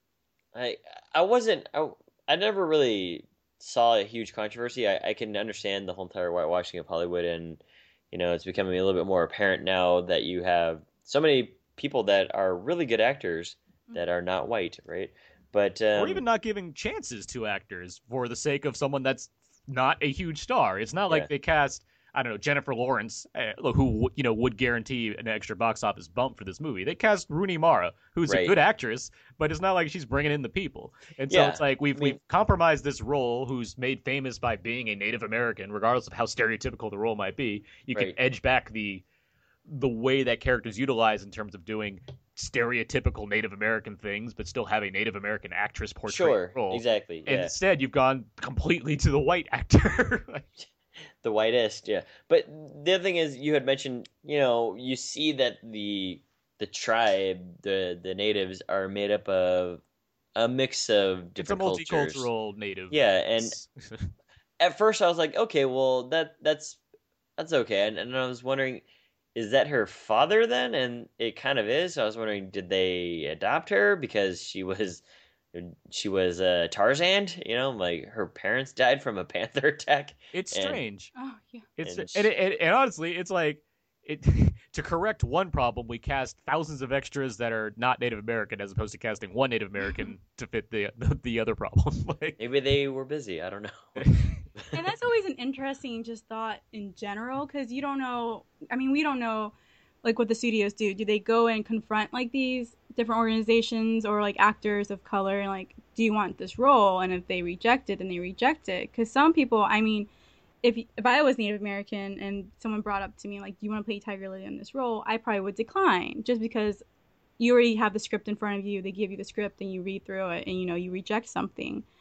I I wasn't I, I never really saw a huge controversy. I, I can understand the whole entire whitewashing of Hollywood, and you know it's becoming a little bit more apparent now that you have so many people that are really good actors that are not white, right? But um, Or even not giving chances to actors for the sake of someone that's not a huge star. It's not like Yeah. they cast, I don't know, Jennifer Lawrence, uh, who you know would guarantee an extra box office bump for this movie. They cast Rooney Mara, who's a Right. good actress, but it's not like she's bringing in the people. And so Yeah, it's like we've I mean- we've compromised this role, who's made famous by being a Native American, regardless of how stereotypical the role might be. You can Right. edge back the the way that characters utilize in terms of doing stereotypical Native American things, but still have a Native American actress portray sure, the role. exactly. And Yeah. instead, you've gone completely to the white actor. The whitest, yeah. But the other thing is, you had mentioned, you know, you see that the the tribe, the the natives, are made up of a mix of it's a different cultures. multicultural native. Yeah, and at first I was like, okay, well that that's that's okay, and, and I was wondering, is that her father then? And it kind of is. So I was wondering, did they adopt her because she was she was uh, Tarzan? You know, like her parents died from a panther attack. it's and- strange. Oh yeah. It's and and, and, and honestly, it's like it to correct one problem, we cast thousands of extras that are not Native American, as opposed to casting one Native American to fit the the, the other problem. Like, Maybe they were busy. I don't know. And that's always an interesting just thought in general because you don't know. I mean, we don't know like what the studios do. Do they go and confront like these different organizations or like actors of color and like, do you want this role? And if they reject it, then they reject it. Because some people, I mean, if if I was Native American and someone brought up to me like, do you want to play Tiger Lily in this role? I probably would decline just because you already have the script in front of you. They give you the script and you read through it and you know you reject something.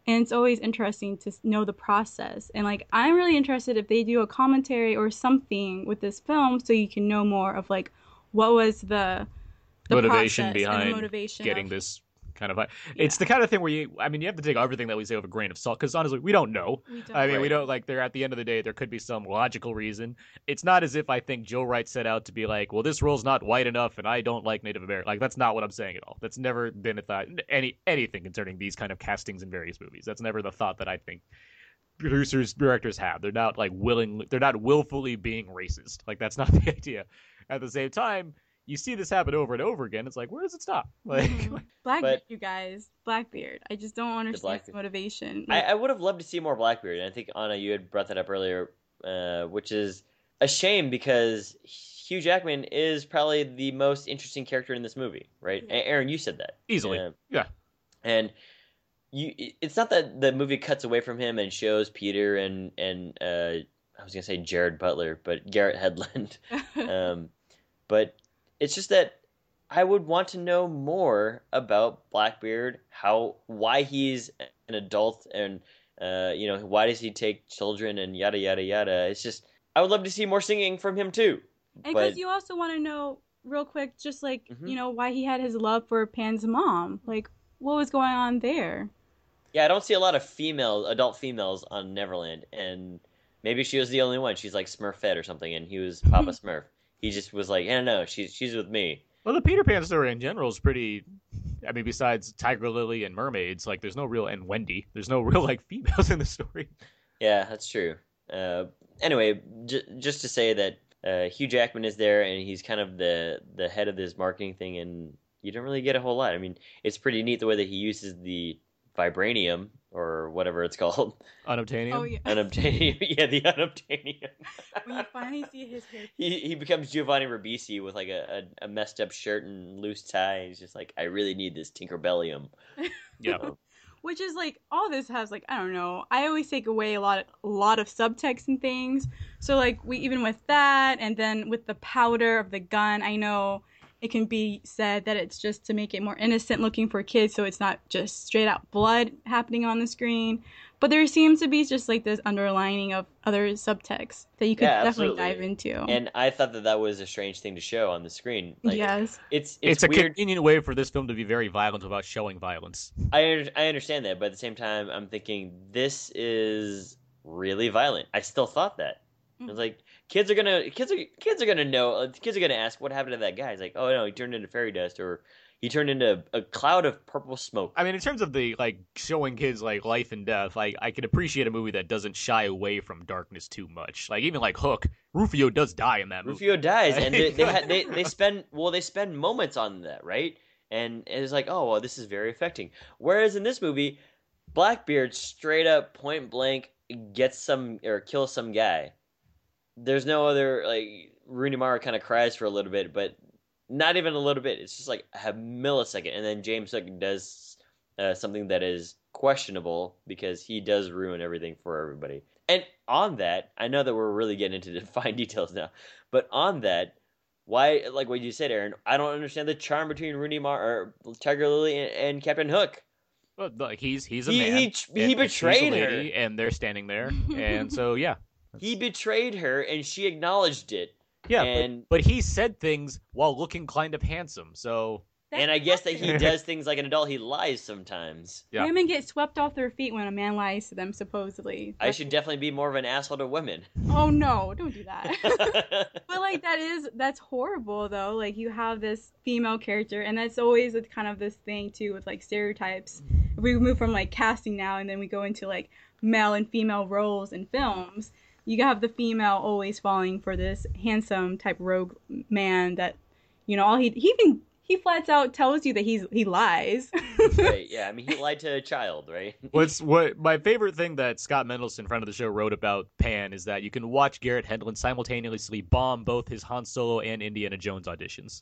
And it's always interesting to know the process. And like, I'm really interested if they do a commentary or something with this film, so you can know more of like what was the, the motivation process behind and the motivation getting of, this kind of. It's the kind of thing where you, I mean, you have to take everything that we say with a grain of salt, because honestly, we don't know. We don't. I mean, we Right. don't like. There at the end of the day, there could be some logical reason. It's not as if I think Joe Wright set out to be like, well, this role's not white enough, and I don't like Native American. Like, that's not what I'm saying at all. That's never been a thought. Any anything concerning these kind of castings in various movies. That's never the thought that I think producers, directors have. They're not like willing. They're not willfully being racist. Like, that's not the idea. At the same time, you see this happen over and over again. It's like, where does it stop? Like, Mhm. Blackbeard, But- you guys, Blackbeard. I just don't understand his Blackbeard. motivation. I, Like, I would have loved to see more Blackbeard, and I think Anna, you had brought that up earlier, uh, which is a shame because Hugh Jackman is probably the most interesting character in this movie, right? Yeah. A- Aaron, you said that easily. Uh, Yeah. and you, it's not that the movie cuts away from him and shows Peter and and uh, I was gonna say Jared Butler, but Garrett Hedlund, um, but it's just that I would want to know more about Blackbeard, how why he's an adult, and uh, you know, why does he take children and yada yada yada. It's just I would love to see more singing from him too. And But because you also want to know, real quick, just like, Mhm. you know, why he had his love for Pan's mom. Like, what was going on there? yeah, I don't see a lot of female adult females on Neverland, and maybe she was the only one. She's like Smurfette or something, and he was Papa Smurf. He just was like, "Yeah, no, she's she's with me." Well, the Peter Pan story in general is pretty. I mean, besides Tiger Lily and mermaids, like there's no real and Wendy. There's no real like females in the story. Yeah, that's true. Uh, anyway, j- just to say that uh, Hugh Jackman is there, and he's kind of the the head of this marketing thing, and you don't really get a whole lot. I mean, it's pretty neat the way that he uses the vibranium or whatever it's called, Unobtainium. Oh, yeah. unobtainium. Yeah, the unobtainium. When you finally see his hair. he he becomes Giovanni Ribisi with like a, a, a messed up shirt and loose tie. He's just like, I really need this Tinkerbellium. Yeah. Which is like, all this has like, I don't know. I always take away a lot of, a lot of subtext and things. So like, we even with that, and then with the powder of the gun, I know it can be said that it's just to make it more innocent looking for kids, so it's not just straight out blood happening on the screen. But there seems to be just like this underlining of other subtext that you could Yeah, definitely absolutely. dive into. And I thought that that was a strange thing to show on the screen. Like, yes. it's It's, it's, a weird. convenient way for this film to be very violent without showing violence. I under- I understand that, but at the same time, I'm thinking this is really violent. I still thought that. I was like, kids are gonna kids are kids are gonna know. uh, Kids are gonna ask what happened to that guy. He's like, oh no, he turned into fairy dust, or he turned into a cloud of purple smoke. I mean, in terms of the like showing kids like life and death, like I could appreciate a movie that doesn't shy away from darkness too much. Like even like Hook, Rufio does die in that movie. Rufio dies, and they they, ha- they they spend well they spend moments on that, right? And it's like, oh well, this is very affecting. Whereas in this movie, Blackbeard straight up point blank gets some or kills some guy. There's no other like Rooney Mara kind of cries for a little bit, but not even a little bit. It's just like a millisecond, and then James Hook does uh, something that is questionable because he does ruin everything for everybody. And on that, I know that we're really getting into the fine details now, but on that, why, like what you said, Aaron, I don't understand the charm between Rooney Mara, or Tiger Lily, and, and Captain Hook. Well, like he's he's a He- man. he- he and- and betrayed she's a her. lady, and they're standing there, and so yeah, He betrayed her, and she acknowledged it. yeah. And- but, but he said things while looking kind of handsome, so And I guess that he awesome. does things like an adult. He lies sometimes. yeah. Women get swept off their feet when a man lies to them, supposedly. I should definitely be more of an asshole to women. Oh no, don't do that. But like that is that's horrible though. Like you have this female character, and that's always a, kind of this thing too with like stereotypes. If we move from like casting now, and then we go into like male and female roles in films, you have the female always falling for this handsome type rogue man that, you know, all he he even he flats out tells you that he's he lies. Right, yeah, I mean, he lied to a child, right? What's what my favorite thing that Scott Mendelson, friend of the show, wrote about Pan is that you can watch Garrett Hedlund simultaneously bomb both his Han Solo and Indiana Jones auditions.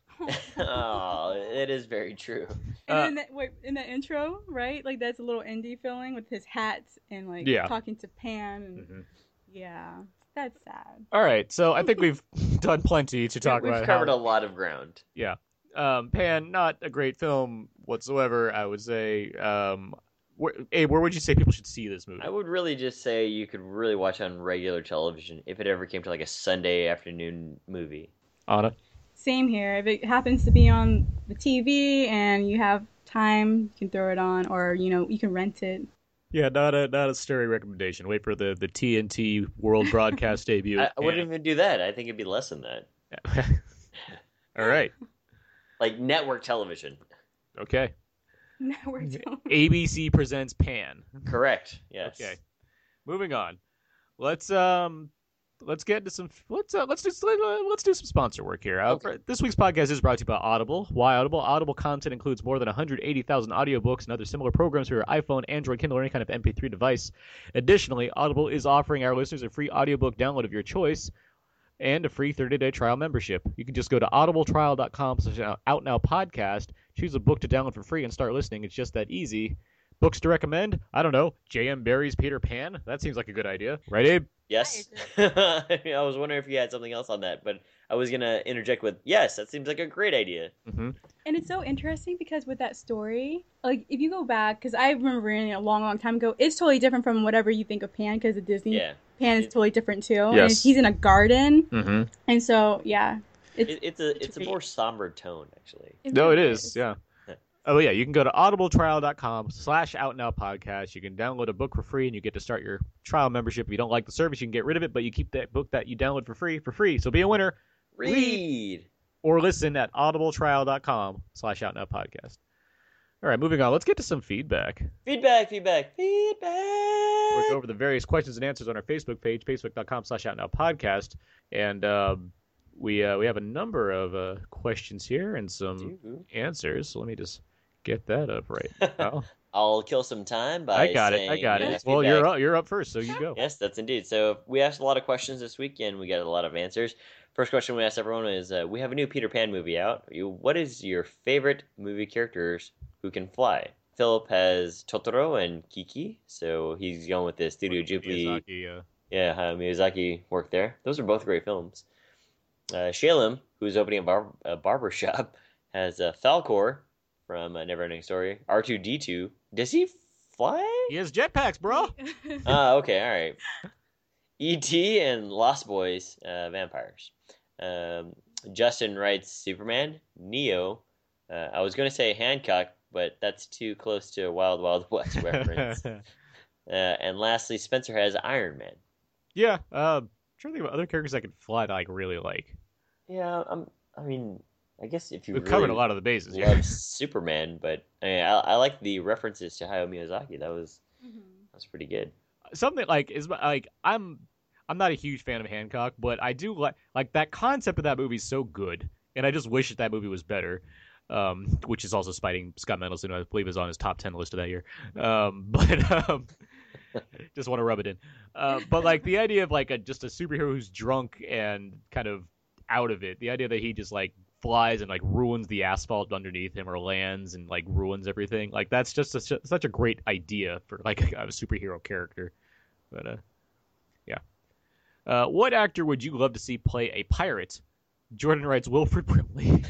Oh, it is very true. And Uh, in that wait, in the intro, right? Like that's a little indie feeling with his hat and like Yeah. talking to Pan and Mhm. yeah, that's sad. All right, so I think we've done plenty to talk We've about. covered how, a lot of ground. Yeah, um, Pan, not a great film whatsoever. I would say. Um, Where, Abe, where would you say people should see this movie? I would really just say you could really watch on regular television if it ever came to like a Sunday afternoon movie. Anna? Same here. If it happens to be on the T V and you have time, you can throw it on, or you know, you can rent it. Yeah, not a not a stirring recommendation. Wait for the, the T N T World Broadcast debut. I, I wouldn't even do that. I think it'd be less than that. All right. Like network television. Okay. Network television. A B C presents Pan. Correct. Yes. Okay. Moving on. Let's um let's get into some let's uh, let's do let's do some sponsor work here. Uh, Okay. This week's podcast is brought to you by Audible. Why Audible? Audible content includes more than one hundred eighty thousand audiobooks and other similar programs for your iPhone, Android, Kindle, or any kind of M P three device. Additionally, Audible is offering our listeners a free audiobook download of your choice and a free thirty-day trial membership. You can just go to audibletrial dot com slash out now podcast, choose a book to download for free, and start listening. It's just that easy. Books to recommend? I don't know. J M Barrie's Peter Pan? That seems like a good idea. Right, Abe? Yes. I was wondering if you had something else on that, but I was going to interject with, yes, that seems like a great idea. Mm-hmm. And it's so interesting because with that story, like if you go back, because I remember reading it a long, long time ago, it's totally different from whatever you think of Pan, because the Disney Yeah. Pan is totally different too. And Yes. he's in a garden, Mm-hmm. and so yeah, it's It, it's a it's it's a great. more somber tone, actually. it No, it really is. Yeah. Oh, yeah. You can go to audibletrial dot com slash out now podcast. You can download a book for free, and you get to start your trial membership. If you don't like the service, you can get rid of it, but you keep that book that you download for free for free. So be a winner. Read. Or listen at audibletrial dot com slash out now podcast. All right, moving on. Let's get to some feedback. Feedback, feedback, feedback. We'll go over the various questions and answers on our Facebook page, facebook dot com slash out now podcast. And um, we uh, we have a number of uh, questions here and some Dude. answers. So let me just get that up right now. I'll kill some time by I got it. saying, I got yeah, it. Well, feedback. you're up, you're up first, so you go. Yes, that's indeed. So we asked a lot of questions this week, and we got a lot of answers. First question we asked everyone is, uh, we have a new Peter Pan movie out. You, what is your favorite movie characters who can fly? Philip has Totoro and Kiki, so he's going with the Studio Ghibli. Miyazaki, uh, Yeah, uh, Miyazaki worked there. Those are both great films. Uh, Shalem, who's opening a, bar- a barber shop, has uh, Falcor from uh, Neverending Story. R two D two. Does he fly? he has jetpacks, bro. Ah, okay, all right. E T and Lost Boys, uh, vampires. Um, Justin writes Superman, Neo. Uh, I was going to say Hancock, but that's too close to a Wild Wild West reference. uh, and lastly, Spencer has Iron Man. yeah. Um, trying to think of other characters I could fly that I really like. Yeah, I'm. I mean, I guess if you We've really covered a lot of the bases here. love Superman, but I, mean, I, I like the references to Hayao Miyazaki. That was that was pretty good. Something like is like I'm I'm not a huge fan of Hancock, but I do like like that concept of that movie is so good, and I just wish that that movie was better. Um, which is also spiting Scott Mendelsohn, who I believe is on his top ten list of that year. Um, but um, just want to rub it in. Uh, but like the idea of like a just a superhero who's drunk and kind of out of it. The idea that he just like flies and like ruins the asphalt underneath him or lands and like ruins everything. Like that's just a, such a great idea for like a, a superhero character. But uh, yeah. Uh, what actor would you love to see play a pirate? Jordan writes Wilfred Brimley.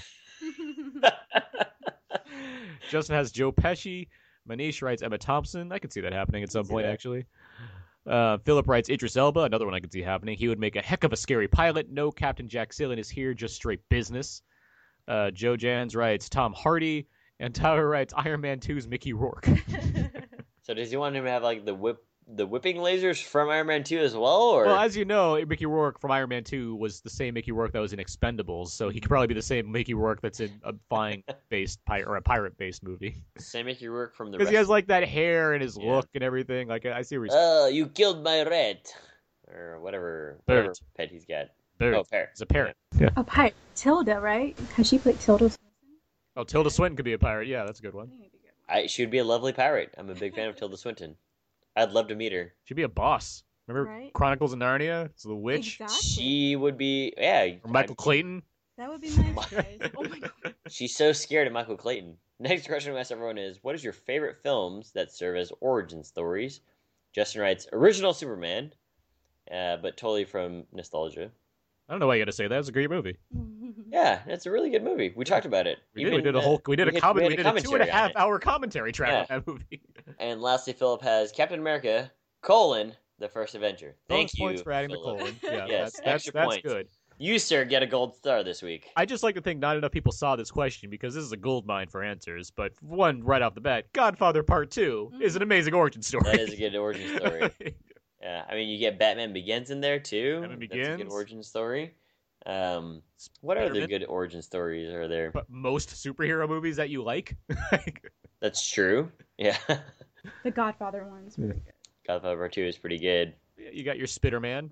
Justin has Joe Pesci. Manish writes Emma Thompson. I could see that happening at some point, that. actually. Uh, Philip writes Idris Elba, another one I could see happening. He would make a heck of a scary pilot. No, Captain Jack Cillin is here, just straight business. Uh, Joe Jans writes Tom Hardy. And Tyler writes Iron Man two's Mickey Rourke. So does he want him to have like the whip, the whipping lasers from Iron Man two as well, or? Well, as you know, Mickey Rourke from Iron Man two was the same Mickey Rourke that was in Expendables, so he could probably be the same Mickey Rourke that's in a flying-based pirate or a pirate-based movie. Same Mickey Rourke from the. Because he rest- has like that hair and his Yeah. look and everything. Like I see where he's Oh, you killed my rat, or whatever, whatever Bird. pet he's got. Bird. Oh, parrot. He's a parrot. Yeah. A pirate, Tilda, right? Because she played Tilda. Oh, Tilda Swinton could be a pirate. Yeah, that's a good one. I, she would be a lovely pirate. I'm a big fan of Tilda Swinton. I'd love to meet her. She'd be a boss. Remember Right. Chronicles of Narnia? It's the witch. Exactly. She would be, yeah. Or Michael I- Clayton. That would be nice, guys. Oh my god. She's so scared of Michael Clayton. Next question we ask everyone is, what is your favorite films that serve as origin stories? Justin writes, original Superman, uh, but totally from nostalgia. I don't know why you got to say that. It's a great movie. Yeah, it's a really good movie. We talked about it. We did. We did a uh, whole. We did a had- comment. We, had did a two and a commentary on half it. hour commentary track Yeah. on that movie. and lastly, Philip has Captain America, colon, the first Avenger. Thank Bonus you, points for adding Philip. the colon. Yeah, Yes, that's that's, extra that's points. good. You, sir, get a gold star this week. I just like to think not enough people saw this question because this is a gold mine for answers. But one, right off the bat, Godfather Part Two Mm-hmm. is an amazing origin story. That is a good origin story. Yeah, I mean, you get Batman Begins in there, too. Batman That's a good Begins. origin story. Um, what other Spider-Man. good origin stories are there? But most superhero movies that you like, That's true. Yeah. The Godfather one's really good. Godfather Part two is pretty good. you got your Spider-Man.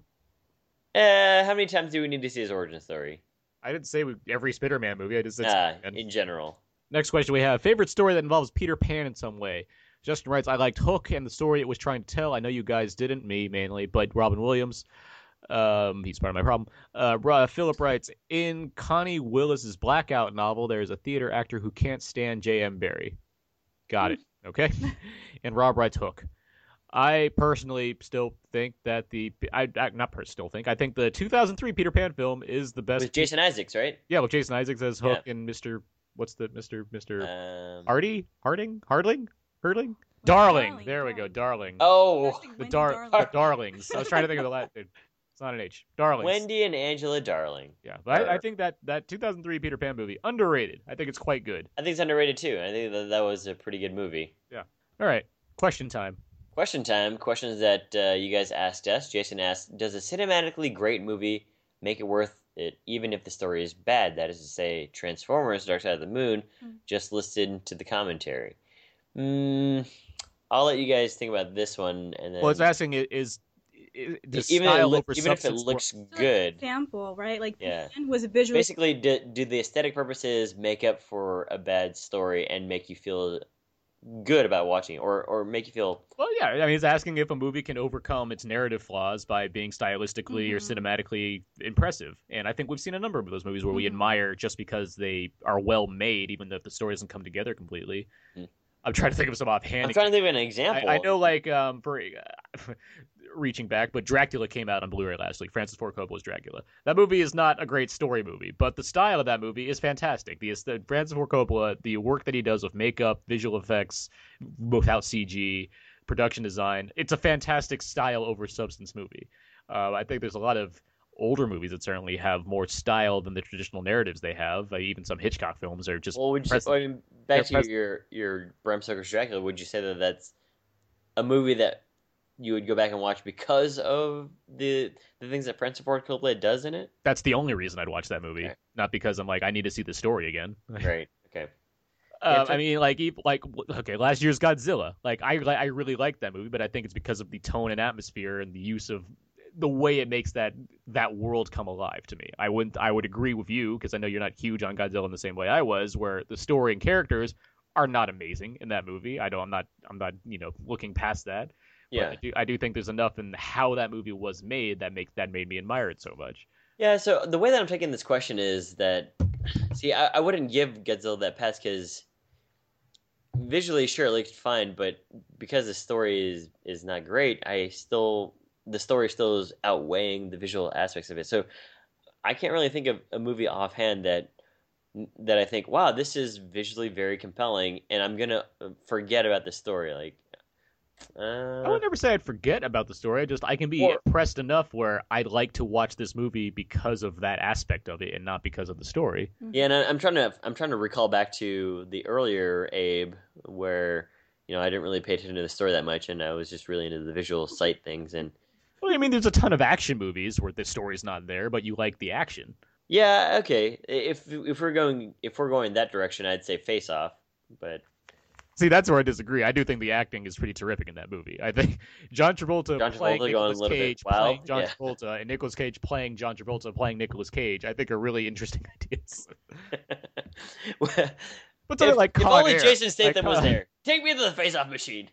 Uh, how many times do we need to see his origin story? I didn't say we, every Spider-Man movie. I just said Ah, Spider-Man. in general. Next question we have. Favorite story that involves Peter Pan in some way? Justin writes, I liked Hook and the story it was trying to tell. I know you guys didn't, me mainly, but Robin Williams. Um, he's part of my problem. Uh, Ra- Philip writes, in Connie Willis's Blackout novel, there is a theater actor who can't stand J M. Barrie. Got it. Okay. And Rob writes Hook. I personally still think that the I, I not per, still think I think the two thousand three Peter Pan film is the best. With Jason Isaacs, right? Yeah, with Jason Isaacs as Hook Yeah. and Mister What's the Mister Mister Um, Hardy Harding Hardling Hurdling Darling. Darling, There we go, Darling. oh, Especially the Wendy dar Darling. the Darlings. I was trying to think of the last. It's not an H. Darlings. Wendy and Angela Darling. Yeah, but I, I think that that two thousand three Peter Pan movie underrated. I think it's quite good. I think it's underrated too. I think that that was a pretty good movie. All right, question time. Question time. Questions that uh, you guys asked us. Jason asked, does a cinematically great movie make it worth it even if the story is bad? That is to say, Transformers Dark Side of the Moon, just listed to the commentary. Mm, I'll let you guys think about this one. And then Well, it's asking i- is, is the even, style it look- over even if it substance more- looks So, like, good. example, right? Like, Yeah. Pan was a visual. Basically, do, do the aesthetic purposes make up for a bad story and make you feel good about watching, or or make you feel Well, yeah. I mean, it's asking if a movie can overcome its narrative flaws by being stylistically or Mhm. cinematically impressive. And I think we've seen a number of those movies where we Mhm. admire just because they are well made, even if the story doesn't come together completely. Mm. I'm trying to think of some offhand. I'm trying to think of an I, example. I know, like, um, for uh, reaching back, but Dracula came out on Blu-ray last week. Francis Ford Coppola's Dracula. That movie is not a great story movie, but the style of that movie is fantastic. The, the Francis Ford Coppola, the work that he does with makeup, visual effects, without C G, production design, it's a fantastic style over substance movie. Uh, I think there's a lot of older movies that certainly have more style than the traditional narratives they have. Uh, even some Hitchcock films are just Well, would you, impressive. I mean, back to They're your, your your Bram Stoker's Dracula, would you say that that's a movie that you would go back and watch because of the the things that Francis Ford Coppola does in it? That's the only reason I'd watch that movie, Okay. not because I'm like I need to see the story again. Right. Okay. Uh, Yeah, it's I like- mean, like, ev- like, okay, last year's Godzilla. Like, I, li- I really liked that movie, but I think it's because of the tone and atmosphere and the use of the way it makes that that world come alive to me. I wouldn't, I would agree with you because I know you're not huge on Godzilla in the same way I was, where the story and characters are not amazing in that movie. I don't, I'm not, I'm not, you know, looking past that. But Yeah. I do, I do think there's enough in how that movie was made that make that made me admire it so much. Yeah. So the way that I'm taking this question is that, see, I, I wouldn't give Godzilla that pass because visually, sure, it looked fine, but because the story is is not great, I still the story still is outweighing the visual aspects of it. So I can't really think of a movie offhand that that I think, wow, this is visually very compelling, and I'm gonna forget about the story. Like, uh, I would never say I'd forget about the story. I just I can be Or- impressed enough where I'd like to watch this movie because of that aspect of it and not because of the story. yeah, and I- I'm trying to I'm trying to recall back to the earlier Abe where you know I didn't really pay attention to the story that much, and I was just really into the visual sight things. And Well, I mean, there's a ton of action movies where the story's not there, but you like the action. yeah, okay, if if we're going if we're going that direction, I'd say Face Off, but See, that's where I disagree. I do think the acting is pretty terrific in that movie. I think John Travolta John playing Travolta going a Nicolas little bit Cage wild, playing John yeah. Travolta and Nicolas Cage playing John Travolta playing Nicolas Cage, I think are really interesting ideas. But something if, like if Con only Air, Jason Statham like, was uh, there, take me to the Face Off machine.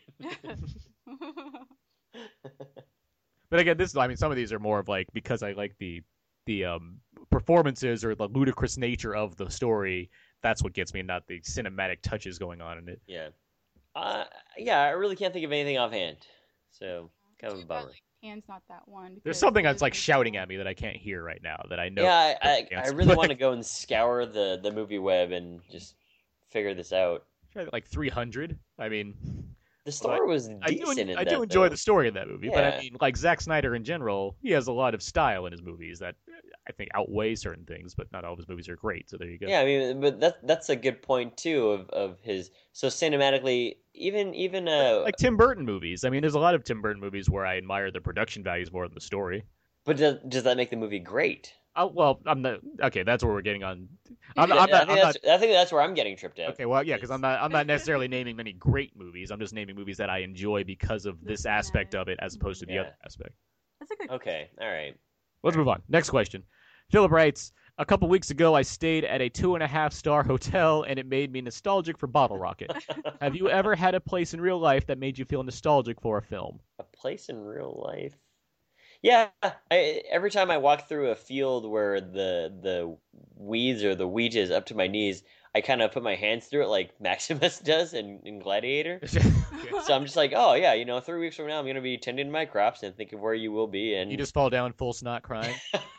But again, this I mean, some of these are more of like because I like the the um, performances or the ludicrous nature of the story. That's what gets me, not the cinematic touches going on in it. Yeah, uh, yeah, I really can't think of anything offhand, so kind of a Too bad, bummer. like, Pan's not that one. There's because something it that's is like visual. shouting at me that I can't hear right now that I know. Yeah, I, I, the I answer. really want to go and scour the, the movie web and just figure this out. Try like three hundred. I mean, The story was I do, decent in I that, do enjoy though. the story of that movie, but I Yeah. mean, like Zack Snyder in general, he has a lot of style in his movies that I think outweigh certain things, but not all of his movies are great. So there you go. Yeah, I mean, but that that's a good point too of, of his. So cinematically, even even uh, Like Tim Burton movies. I mean, there's a lot of Tim Burton movies where I admire the production values more than the story. but does, does that make the movie great? Oh, well, I'm not okay. That's where we're getting on. I'm, I, I'm I not. think I'm that's not I think that's where I'm getting tripped up. okay. Well, yeah, because I'm not. I'm not necessarily naming many great movies. I'm just naming movies that I enjoy because of this aspect of it, as opposed to the Yeah. other aspect. That's a good. Okay, all right. Let's move on. Next question. Philip writes, a couple weeks ago I stayed at a two and a half star hotel and it made me nostalgic for Bottle Rocket. Have you ever had a place in real life that made you feel nostalgic for a film? A place in real life. Yeah, I, every time I walk through a field where the the weeds or the wheat is up to my knees, I kind of put my hands through it like Maximus does in, in Gladiator. So I'm just like, oh yeah, you know, three weeks from now I'm gonna be tending my crops and think of where you will be, and You just fall down full snot crying?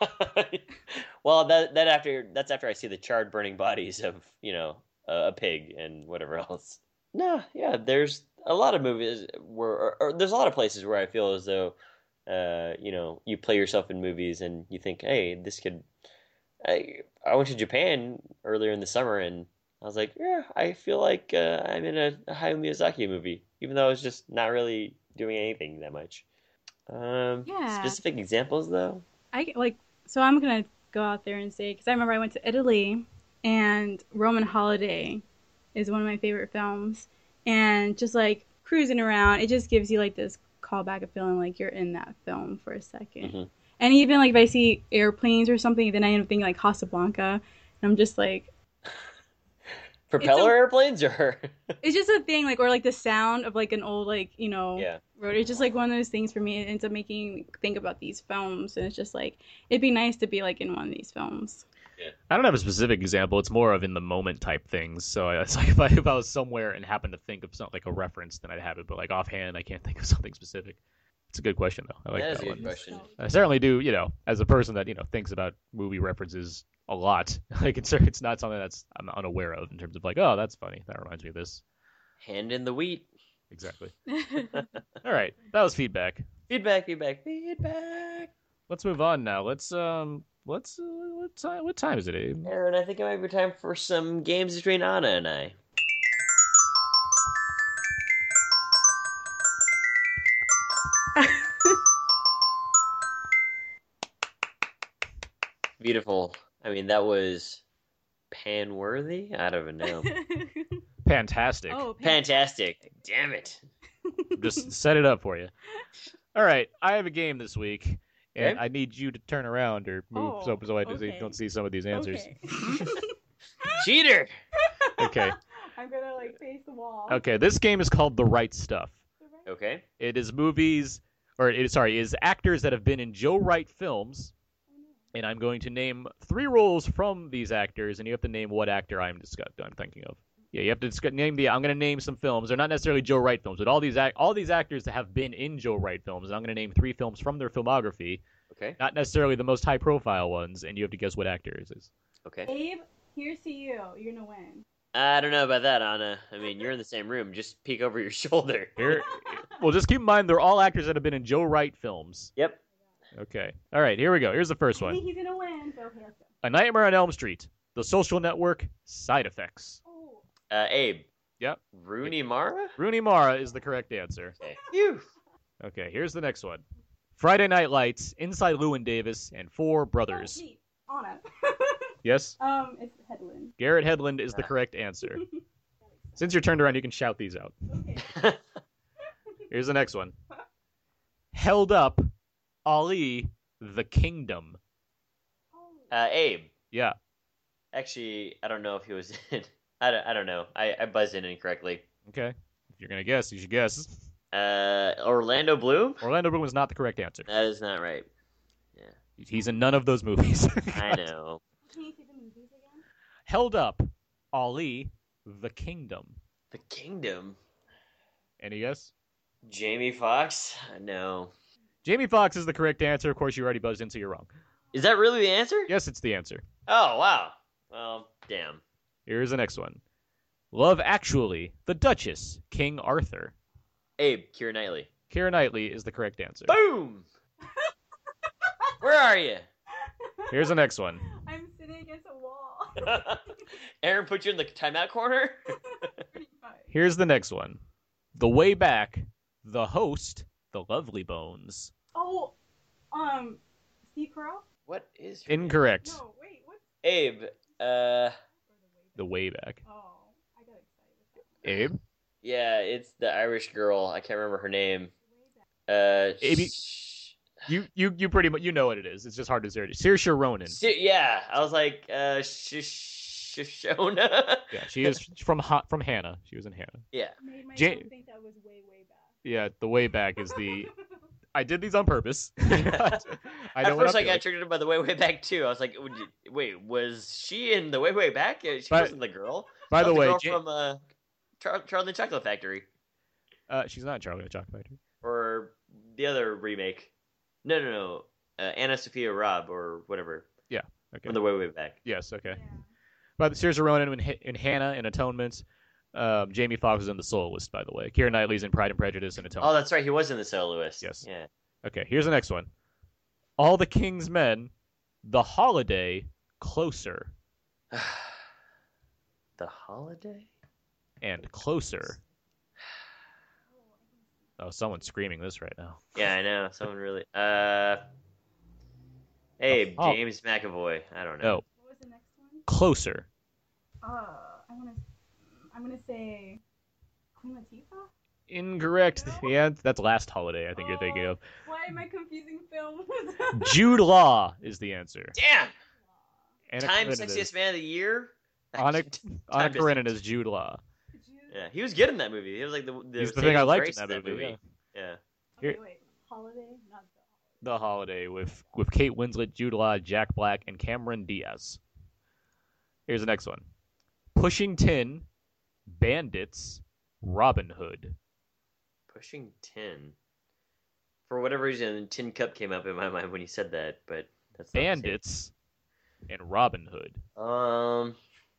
well, that that after that's after I see the charred, burning bodies of you know a, a pig and whatever else. No, yeah, there's a lot of movies where, or, or there's a lot of places where I feel as though, uh, you know, you play yourself in movies and you think, hey, this could. I I went to Japan earlier in the summer and I was like, yeah, I feel like uh, I'm in a, a Hayao Miyazaki movie, even though I was just not really doing anything that much. Um, Yeah. Specific examples, though? I like. So I'm gonna go out there and say because I remember I went to Italy and Roman Holiday is one of my favorite films, and just like cruising around, it just gives you like this callback of feeling like you're in that film for a second. Mhm. And even like if I see airplanes or something, then I end up thinking like Casablanca, and I'm just like, Propeller a- airplanes, or it's just a thing like, or like the sound of like an old like you know yeah, road. It's just like one of those things for me. It ends up making me think about these films, and it's just like it'd be nice to be like in one of these films. I don't have a specific example. It's more of in the moment type things. So I- it's like if I, if I was somewhere and happened to think of something like a reference, then I'd have it. But like offhand, I can't think of something specific. It's a good question though. I like that is that a one. good question. I certainly do. You know, as a person that you know thinks about movie references a lot, like it's it's not something that's I'm unaware of in terms of like, oh, that's funny. That reminds me of this. Hand in the wheat. Exactly. All right, that was feedback. Feedback, feedback, feedback. Let's move on now. Let's um, let's uh, what time? What time is it, Abe? Aaron, I think it might be time for some games between Anna and I. Beautiful. I mean, that was pan-worthy? I don't even know. Fantastic. Oh, Fantastic. Damn it. Just set it up for you. All right, I have a game this week, and Okay. I need you to turn around or move Oh, so, so I so you okay. don't see some of these answers. Okay. Cheater! Okay. I'm gonna like face the wall. Okay, this game is called The Right Stuff. Okay. It is movies, or it is, sorry, it is actors that have been in Joe Wright films, and I'm going to name three roles from these actors, and you have to name what actor I'm discuss- I'm thinking of. Yeah, you have to discuss, name the. I'm going to name some films. They're not necessarily Joe Wright films, but all these act, all these actors that have been in Joe Wright films, and I'm going to name three films from their filmography, Okay. not necessarily the most high-profile ones, and you have to guess what actor it is. Okay. Abe, here's to you. You're gonna win. I don't know about that, Anna. I mean, you're in the same room. Just peek over your shoulder. Here, well, just keep in mind they're all actors that have been in Joe Wright films. Yep. Okay. All right, here we go. Here's the first I one. think he's gonna win. So okay, let's go. A Nightmare on Elm Street, The Social Network, Side Effects. Oh. Uh, Abe. Yep. Rooney Mara? Rooney Mara is the correct answer. Okay. Phew. Okay, here's the next one. Friday Night Lights, Inside Llewyn Davis, and Four Oh, Brothers. me. Anna. Yes? um, it's Headland. Garrett Hedlund is the correct answer. Since you're turned around, you can shout these out. Okay. Here's the next one. Held Up, Ali, The Kingdom. uh, Abe. Yeah. Actually, I don't know if he was in. I don't, I don't know. I, I buzzed in incorrectly. Okay. If you're going to guess, you should guess. Uh, Orlando Bloom? Orlando Bloom is not the correct answer. That is not right. He's in none of those movies. I know. Can you see the movies again? Held Up, Ali, The Kingdom. The Kingdom? Any guess? Jamie Foxx? No. Jamie Foxx is the correct answer. Of course, you already buzzed in, so you're wrong. Is that really the answer? Yes, it's the answer. Oh, wow. Well, damn. Here's the next one. Love Actually, The Duchess, King Arthur. Abe, Keira Knightley. Keira Knightley is the correct answer. Boom! Where are you? Here's the next one. I'm sitting against a wall. Aaron put you in the timeout corner? Pretty much. Here's the next one. The Way Back, the host, the Lovely Bones. Oh, um, Steve Carell? What is your name? Incorrect. No, wait, what's Abe, uh, The Way Back. Oh, I got excited with that. Abe? yeah, it's the Irish girl. I can't remember her name. Uh, Abe, sh- You you you pretty much you know what it is. It's just hard to say. Saoirse Ronan. Si- yeah, I was like, uh, sh- sh- Shoshona? Yeah, she is from Ha- from Hannah. She was in Hannah. Yeah. Made myself Ja- think that was way, way back. Yeah, The Way Back is the. I did these on purpose. I know At what first, I'm I got doing. triggered by the way, way back too. I was like, would you- wait, was she in the way, way back? Uh, She By- wasn't the girl. By Not the way, girl Ja- from uh, Char- Charlie and the Chocolate Factory, uh, she's not in Charlie and the Chocolate Factory. or the other remake. No, no, no. Uh, Anna Sophia Robb, or whatever. Okay. From the way, way back. Yes. Okay. Yeah. But Saoirse Ronan in, in Hannah in Atonement. Um, Jamie Foxx is in The Soloist, by the way. Keira Knightley's in Pride and Prejudice and Atonement. Oh, that's right. He was in the soloist. Yes. Yeah. Okay. Here's the next one. All the King's Men, The Holiday, Closer, The Holiday. and Closer. Oh, someone's screaming this right now. Yeah, I know. Someone really. Uh. Abe, Oh. James McAvoy. I don't know. No, What was the next one? Closer. Uh, I wanna, I'm gonna say Queen Latifah. Incorrect. Yeah, that's Last Holiday. I think you're thinking of. Why am I confusing films? Jude Law is the answer. Damn. Anna Time Karenina sexiest is- man of the year. Anna, Anna Time Karenina distance. is Jude Law. Yeah, he was good in that movie. He was like the the He's the thing I saving liked grace in that movie. yeah. Yeah. Okay, Here- wait. Holiday, not the. The Holiday with with Kate Winslet, Jude Law, Jack Black, and Cameron Diaz. Here's the next one: Pushing Tin, Bandits, Robin Hood. Pushing tin. For whatever reason, Tin Cup came up in my mind when you said that, but that's not the same. Bandits, and Robin Hood. Um.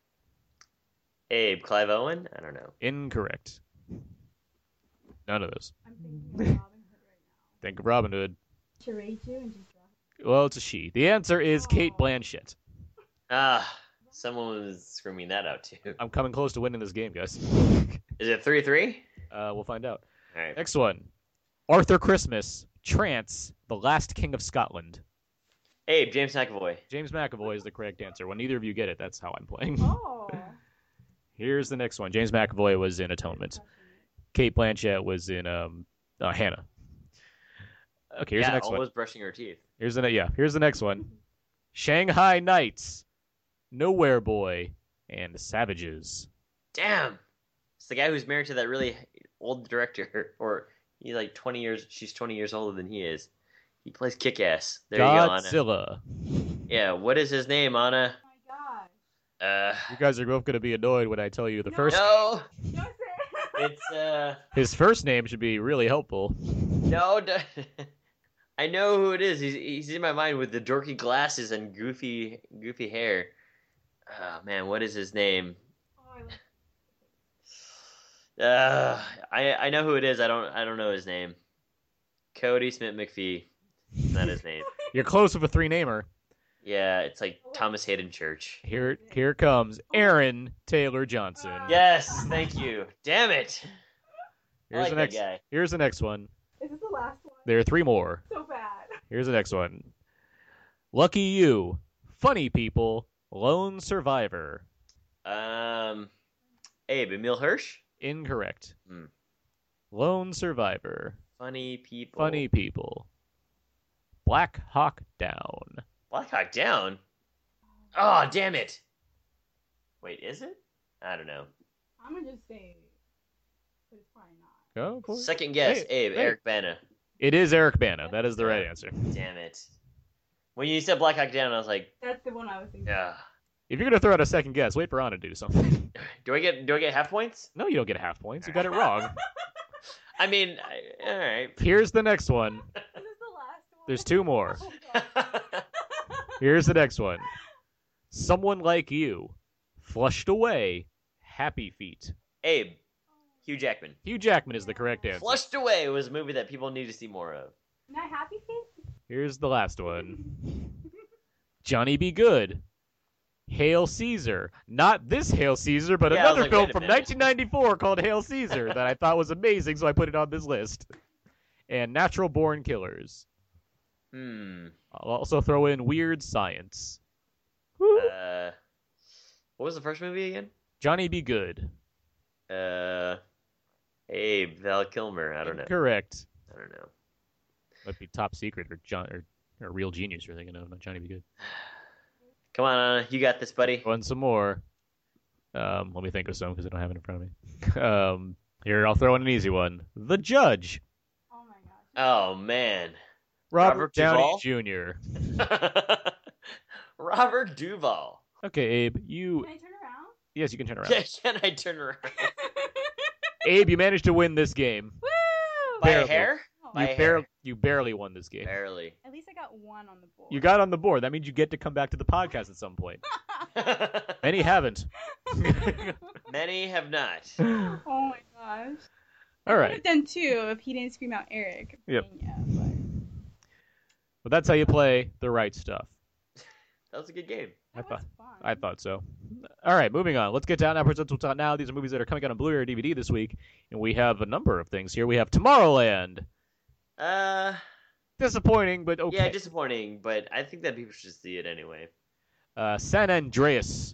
Abe, Clive Owen? I don't know. Incorrect. None of those. I'm thinking of Robin Hood right now. Think of Robin Hood. To rate you and just drop. Well, it's a she. The answer is Kate Oh. Blanchett. Ah, someone was screaming that out too. I'm coming close to winning this game, guys. Is it three three? Uh, we'll find out. All right. Next one: Arthur Christmas, Trance, The Last King of Scotland. Abe, James McAvoy. James McAvoy is the correct answer. When neither of you get it, that's how I'm playing. Oh. Here's the next one. James McAvoy was in Atonement. Kate Blanchett was in um, uh, Hannah. Okay, here's yeah, the next almost one. brushing her teeth. Here's the ne- yeah. Here's the next one. Shanghai Nights, Nowhere Boy, and Savages. Damn. It's the guy who's married to that really old director, or he's like twenty years. She's twenty years older than he is. He plays Kick-Ass. There you go, Anna. Godzilla. Yeah, what is his name, Anna? Oh my gosh. Uh, You guys are both going to be annoyed when I tell you the first. no, Don't say it's uh, His first name should be really helpful. no. d- I know who it is. He's he's in my mind with the dorky glasses and goofy goofy hair. Oh man, what is his name? Oh, I love- Uh, I I know who it is. I don't I don't know his name. Cody Smith McPhee. Not his name. You're close with a three-namer. Yeah, it's like Thomas Hayden Church. Here, here comes Aaron Taylor Johnson. Yes, thank you. Damn it. I Here's like the that next. guy. Here's the next one. Is this the last one? There are three more. So bad. Here's the next one. Lucky You, Funny People, Lone Survivor. Um, Abe, Emil Hirsch? Incorrect. Hmm. Lone Survivor, Funny people. Funny People, Black Hawk Down. Black Hawk Down? Oh, damn it. Wait, is it? I don't know. I'm gonna just say, but it's probably not. Go for it. Second guess, Hey, Abe, hey. Eric Bana. It is Eric Bana. That is the right answer. Damn it. When you said Black Hawk Down, I was like, That's the one I was thinking. yeah. If you're gonna throw out a second guess, wait for Anna to do something. Do I get do I get half points? No, you don't get half points. You got it wrong. I mean, I, all right. Here's the next one. Is this the last one? There's two more. Oh, God. Here's the next one. Someone Like You, Flushed Away, Happy Feet. Abe, Hugh Jackman. Hugh Jackman is the correct answer. Flushed Away was a movie that people need to see more of. Not Happy Feet? Here's the last one. Johnny Be Good. Hail Caesar. Not this Hail Caesar, but Yeah, I was another like, film wait a from minute. nineteen ninety-four called Hail Caesar that I thought was amazing, so I put it on this list. And Natural Born Killers. Hmm. I'll also throw in Weird Science. Uh, what was the first movie again? Johnny Be Good. Uh, Abe, Val Kilmer. I don't know. Correct. I don't know. Might be Top Secret or John or, or Real Genius. You're thinking of, not Johnny Be Good. Come on, Anna. You got this, buddy. One some more. Um, let me think of some because I don't have it in front of me. Um, here, I'll throw in an easy one. The Judge. Oh my gosh. Oh man. Robert, Robert Downey Duvall? Junior Robert Duvall. Okay, Abe, you. Can I turn around? Yes, you can turn around. Yeah, can I turn around? Abe, you managed to win this game. Woo! By a Barely. hair? By You, a bar- hair. you barely won this game. Barely. At least I got one on the board. You got on the board. That means you get to come back to the podcast at some point. Many haven't. Many have not. Oh my gosh. All I would right. have done two if he didn't scream out Eric. Yep. Yeah, but... Well, that's how you play the right stuff. That was a good game. I That thought. was fun. I thought so. All right, moving on. Let's get down now. Presents What's Out Now. These are movies that are coming out on Blu-ray or D V D this week, and we have a number of things here. We have Tomorrowland. Uh, Disappointing, but okay. yeah, disappointing, but I think that people should see it anyway. uh, San Andreas.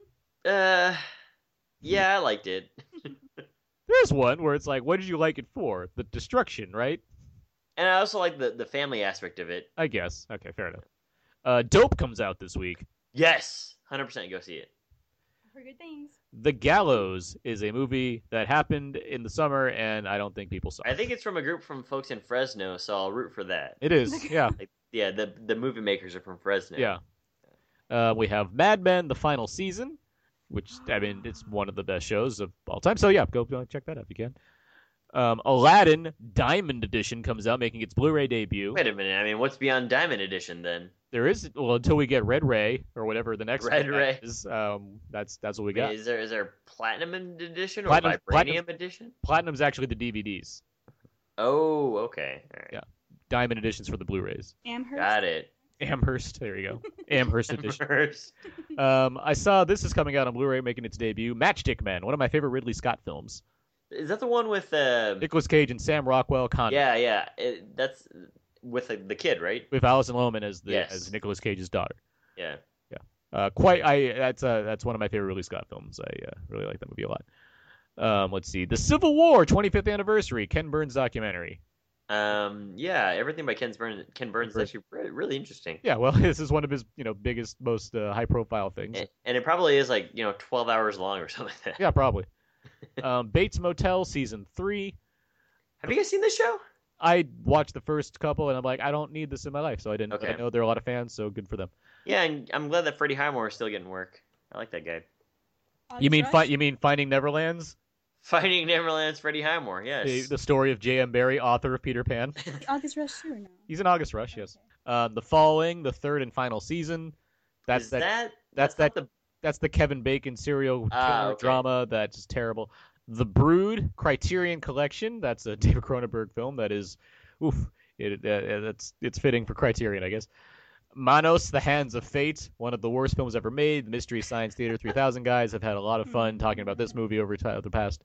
Uh, yeah, I liked it. There's one where it's like, what did you like it for? The destruction, right? And I also like the, the family aspect of it. I guess. Okay, fair enough. Uh, Dope comes out this week. Yes, one hundred percent go see it. I've heard good things. The Gallows is a movie that happened in the summer, and I don't think people saw I it. think it's from a group from folks in Fresno, so I'll root for that. It is, yeah. Like, yeah, the the movie makers are from Fresno. Yeah. Uh, we have Mad Men, the final season, which, I mean, it's one of the best shows of all time. So, yeah, go, go check that out if you can. Um, Aladdin Diamond Edition comes out, making its Blu-ray debut. Wait a minute. I mean, what's beyond Diamond Edition then? There is, well, until we get Red Ray, or whatever the next Red one Ray. is, um, that's, that's what we I got. mean, is there is there Platinum Edition or Platinum- Vibranium Platinum- Edition? Platinum's actually the D V Ds. Oh, okay. All right. Yeah. Diamond Edition's for the Blu-rays. Amherst. Got it. Amherst, there you go. Amherst Edition. First. Um, I saw this is coming out on Blu-ray, making its debut. Matchstick Men, one of my favorite Ridley Scott films. Is that the one with uh Nicolas Cage and Sam Rockwell, Con Yeah, yeah. It, that's with the, the kid, right? with Alison Lohman as the Yes. as Nicolas Cage's daughter. Yeah. Uh, quite, I that's uh, that's one of my favorite Ridley Scott films. I uh, really like that movie a lot. Um, let's see, The Civil War twenty-fifth anniversary, Ken Burns documentary. Um yeah, everything by Ken Burns Ken Burns is Burns. actually re- really interesting. Yeah, well, this is one of his you know biggest, most uh, high-profile things. And, and it probably is like, you know, twelve hours long or something like that. Yeah, probably. um, Bates Motel season three. Have you guys seen this show? I watched the first couple, and I'm like, I don't need this in my life, so I didn't. But I Okay. know there are a lot of fans, so good for them. Yeah, and I'm glad that Freddie Highmore is still getting work. I like that guy. August You mean Rush? fi- you mean Finding Neverlands? Finding Neverland's Freddie Highmore, yes. The, the story of J M. Barrie, author of Peter Pan. August Rush too or no? He's in August Rush, yes. Um, the Following, the third and final season. That's is that, that that's not that- That's the Kevin Bacon serial killer Ah, okay. drama that's just terrible. The Brood, Criterion Collection. That's a David Cronenberg film that is, oof, it, uh, it's it's fitting for Criterion, I guess. Manos, The Hands of Fate, one of the worst films ever made. The Mystery Science Theater three thousand guys have had a lot of fun talking about this movie over ti- the past.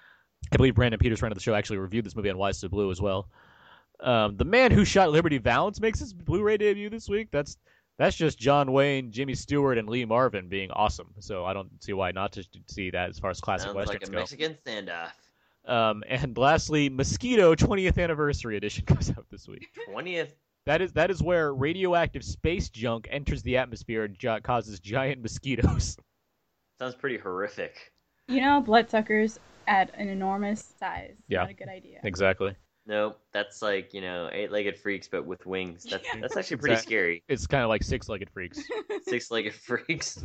I believe Brandon Peters, friend of the show, actually reviewed this movie on Wise to Blue as well. Um, the Man Who Shot Liberty Valance makes his Blu-ray debut this week. That's that's just John Wayne, Jimmy Stewart, and Lee Marvin being awesome. So I don't see why not to see that as far as classic sounds westerns like a go. Mexican standoff. Um, and lastly, Mosquito twentieth Anniversary Edition comes out this week. twentieth. That is that is where radioactive space junk enters the atmosphere and gi- causes giant mosquitoes. Sounds pretty horrific. You know, bloodsuckers at an enormous size. Yeah. Not a good idea. Exactly. No, that's like, you know, eight-legged freaks but with wings. That's Yeah. that's actually pretty Exact- scary. It's kind of like six-legged freaks. Six-legged freaks.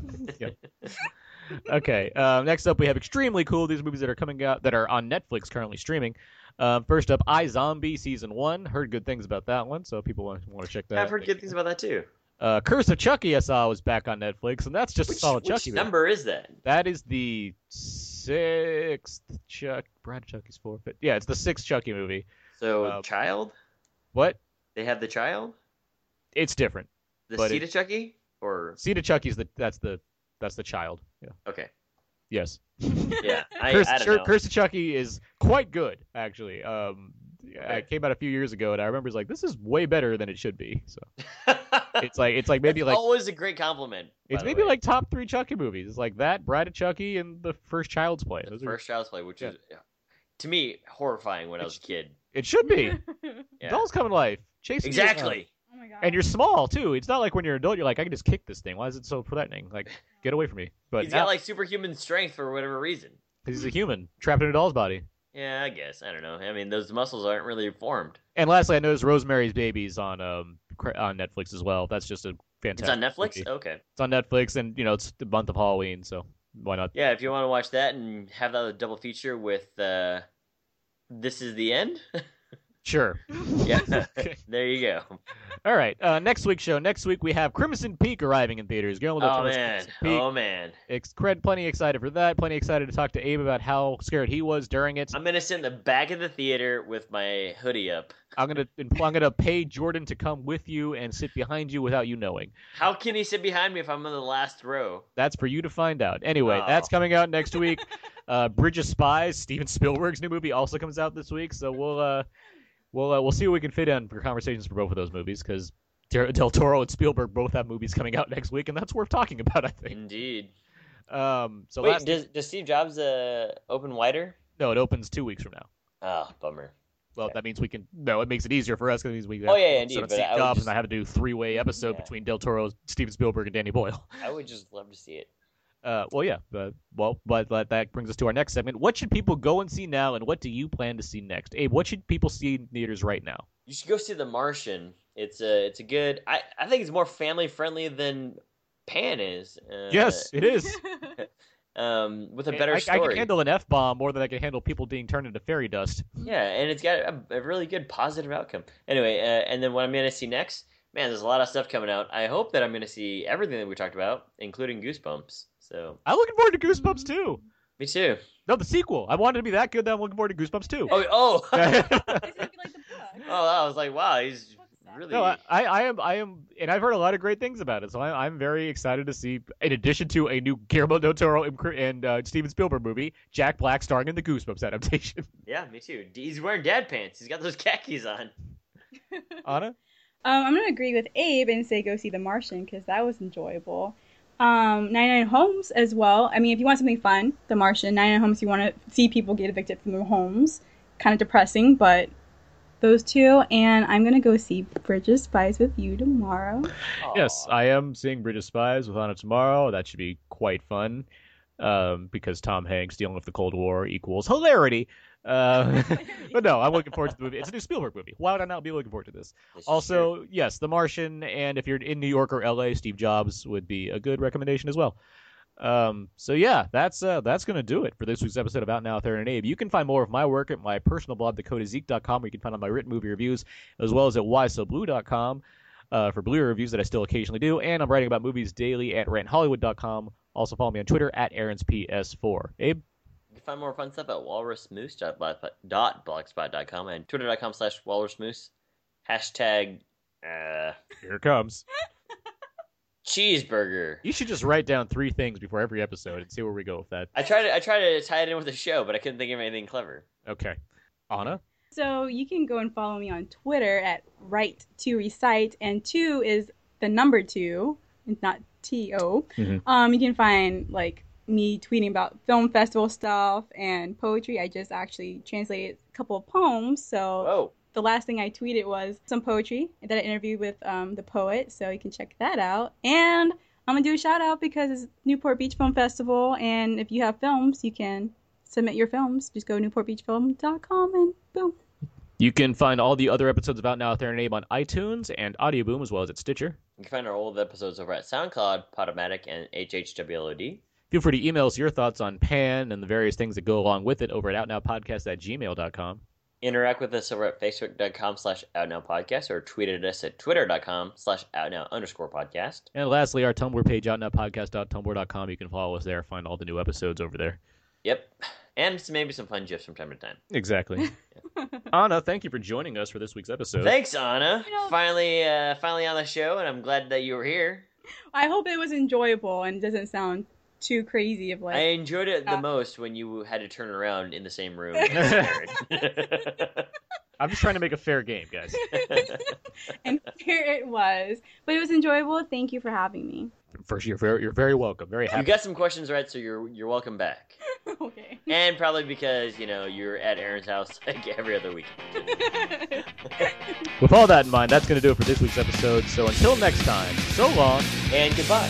Okay. Uh, next up, we have Extremely Cool. These movies that are coming out that are on Netflix currently streaming. Uh, first up, iZombie season one. Heard good things about that one, so people want want to check that. I've out. heard good things about that too. Uh, Curse of Chucky, I saw was back on Netflix, and that's just Which, a solid which Chucky movie. number is that? That is the s- sixth Chuck. Bride of Chucky's four. But yeah, it's the sixth Chucky movie. So, Um, child? What? They have the child? It's different. The but seed it- of Chucky? Or Seed of Chucky's the that's the that's the child. Yeah. okay, Yes. yeah, I, Curse, I don't Cur- know. Curse of Chucky is quite good, actually. Um, Okay. It came out a few years ago, and I remember it's like this is way better than it should be. So it's like it's like maybe That's like always a great compliment. by it's the maybe way. like top three Chucky movies. It's like that, Bride of Chucky, and the first Child's Play. the Those are- first Child's Play, which Yeah. is to me horrifying when I was a kid. it should be. Yeah. Dolls come to life, chasing you around. Exactly. Oh my god. And you're small too. It's not like when you're an adult, you're like, I can just kick this thing. Why is it so threatening? Like, get away from me. But He's now, got like superhuman strength for whatever reason. he's a human trapped in a doll's body. Yeah, I guess. I don't know. I mean, those muscles aren't really formed. And lastly, I noticed Rosemary's Baby's on um cra- on Netflix as well. That's just a It's fantastic. on Netflix? movie. Okay. It's on Netflix, and you know it's the month of Halloween, so why not? Yeah, if you want to watch that and have that a double feature with uh, This Is the End. Sure. Yeah. Okay. There you go. All right. Uh, next week's show. Next week we have Crimson Peak arriving in theaters. Guillermo del Oh, Toro's man. Crimson Peak. Oh, man. Ex- Cred, plenty excited for that. Plenty excited to talk to Abe about how scared he was during it. I'm going to sit in the back of the theater with my hoodie up. I'm gonna I'm gonna pay Jordan to come with you and sit behind you without you knowing. How can he sit behind me if I'm in the last row? That's for you to find out. Anyway, Oh. that's coming out next week. uh, Bridge of Spies, Steven Spielberg's new movie, also comes out this week. So we'll uh, we'll uh, we'll see what we can fit in for conversations for both of those movies because Del Toro and Spielberg both have movies coming out next week, and that's worth talking about, I think. Indeed. Um, so Wait, last does, does Steve Jobs uh, open wider? no, it opens two weeks from now. Oh, bummer. Well, that means we can. No, it makes it easier for us because it means we. Oh, have yeah, to indeed, set up but Steve I would Jobs, just- and I have to do a three-way episode Yeah. between Del Toro, Steven Spielberg, and Danny Boyle. I would just love to see it. Uh, well, yeah. But, well, but, but that brings us to our next segment. What should people go and see now, and what do you plan to see next? Abe, what should people see in theaters right now? You should go see The Martian. It's a it's a good. I, I think it's more family friendly than Pan is. Uh, Yes, it is. Um, with a better I, I story. can handle an F bomb more than I can handle people being turned into fairy dust. Yeah, and it's got a, a really good positive outcome. Anyway, uh, and then what I'm going to see next, man, there's a lot of stuff coming out. I hope that I'm going to see everything that we talked about, including Goosebumps. So, I'm looking forward to Goosebumps too. me too. No, the sequel. I wanted to be that good that I'm looking forward to Goosebumps too. Oh, oh, oh! It's gonna be like the book. I was like, wow, he's really. No, I, I I am, I am, and I've heard a lot of great things about it. So I, I'm very excited to see, in addition to a new Guillermo del Toro and, and uh, Steven Spielberg movie, Jack Black starring in the Goosebumps adaptation. Yeah, me too. He's wearing dad pants. He's got those khakis on. Anna, Um, I'm gonna agree with Abe and say go see The Martian because that was enjoyable. Um, ninety-nine Homes as well. I mean, if you want something fun, The Martian. ninety-nine Homes, you want to see people get evicted from their homes. Kind of depressing, but those two. And I'm gonna go see Bridge of Spies with you tomorrow. yes, Aw. I am seeing Bridge of Spies with Anna tomorrow. That should be quite fun, um, because Tom Hanks dealing with the Cold War equals hilarity. Uh, but no, I'm looking forward to the movie. It's a new Spielberg movie. Why would I not be looking forward to this? This is Also, true. yes, The Martian, and if you're in New York or L A, Steve Jobs would be a good recommendation as well. Um, so yeah, that's uh, that's gonna do it for this week's episode of Out Now with Aaron and Abe. You can find more of my work at my personal blog, the code is zeke dot com, where you can find all my written movie reviews, as well as at why so blue dot com uh, for Blu-ray reviews that I still occasionally do, and I'm writing about movies daily at rant hollywood dot com. Also follow me on Twitter at Aaron's P S four. Abe? You can find more fun stuff at walrusmoose dot blogspot dot com and twitter dot com slash walrusmoose. Hashtag uh, Here it comes. cheeseburger. You should just write down three things before every episode and see where we go with that. I tried to I tried to tie it in with the show, but I couldn't think of anything clever. Okay. Anna? So you can go and follow me on Twitter at write to recite, and two is the number two, it's not T O. Mhm. Um, you can find like me tweeting about film festival stuff and poetry. I just actually translated a couple of poems, so Whoa. the last thing I tweeted was some poetry that I interviewed with um, the poet, so you can check that out. And I'm gonna do a shout out because it's Newport Beach Film Festival, and if you have films, you can submit your films. Just go to newport beach film dot com and boom. You can find all the other episodes of Out Now with Aaron and Abe on iTunes and Audio Boom, as well as at Stitcher. You can find our old episodes over at SoundCloud, Podomatic, and H H W L O D. Feel free to email us your thoughts on Pan and the various things that go along with it over at outnowpodcast at gmail dot com. Interact with us over at facebook dot com slash outnowpodcast or tweet at us at twitter dot com slash outnow underscore podcast. And lastly, our Tumblr page, outnowpodcast dot tumblr dot com. You can follow us there, find all the new episodes over there. Yep. And maybe some fun gifs from time to time. Exactly. Anna, thank you for joining us for this week's episode. Thanks, Anna. You know- finally, uh, finally on the show, and I'm glad that you were here. I hope it was enjoyable and doesn't sound too crazy of like. I enjoyed it the Uh, most when you had to turn around in the same room. as Jared. I'm just trying to make a fair game, guys. And here it was, but it was enjoyable. Thank you for having me. First, you're very, you're very welcome. Very You happy. got some questions right, so you're you're welcome back. Okay. And probably because you know you're at Aaron's house like every other weekend. With all that in mind, that's going to do it for this week's episode. So until next time, so long. And goodbye.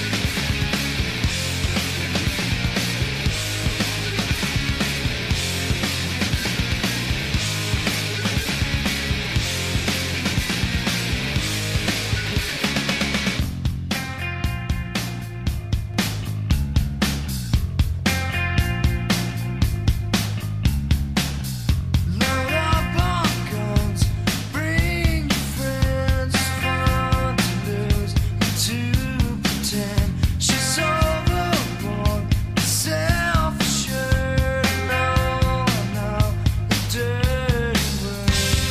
Load up on guns, bring your friends, it's fun to lose, to pretend she's overboard, self-assured, no, no, the dirty word.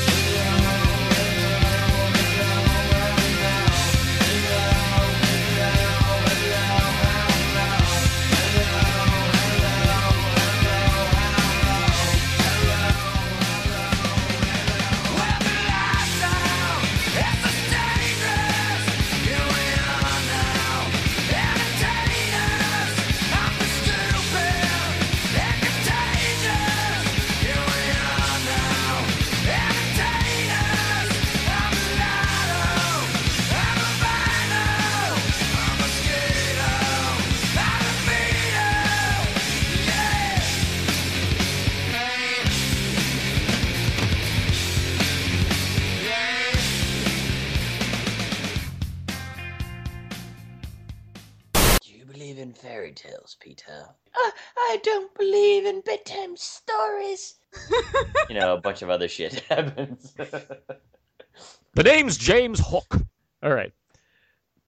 Do you believe in fairy tales, Peter? Uh, I don't believe in bedtime stories. You know, a bunch of other shit happens. The name's James Hook. All right.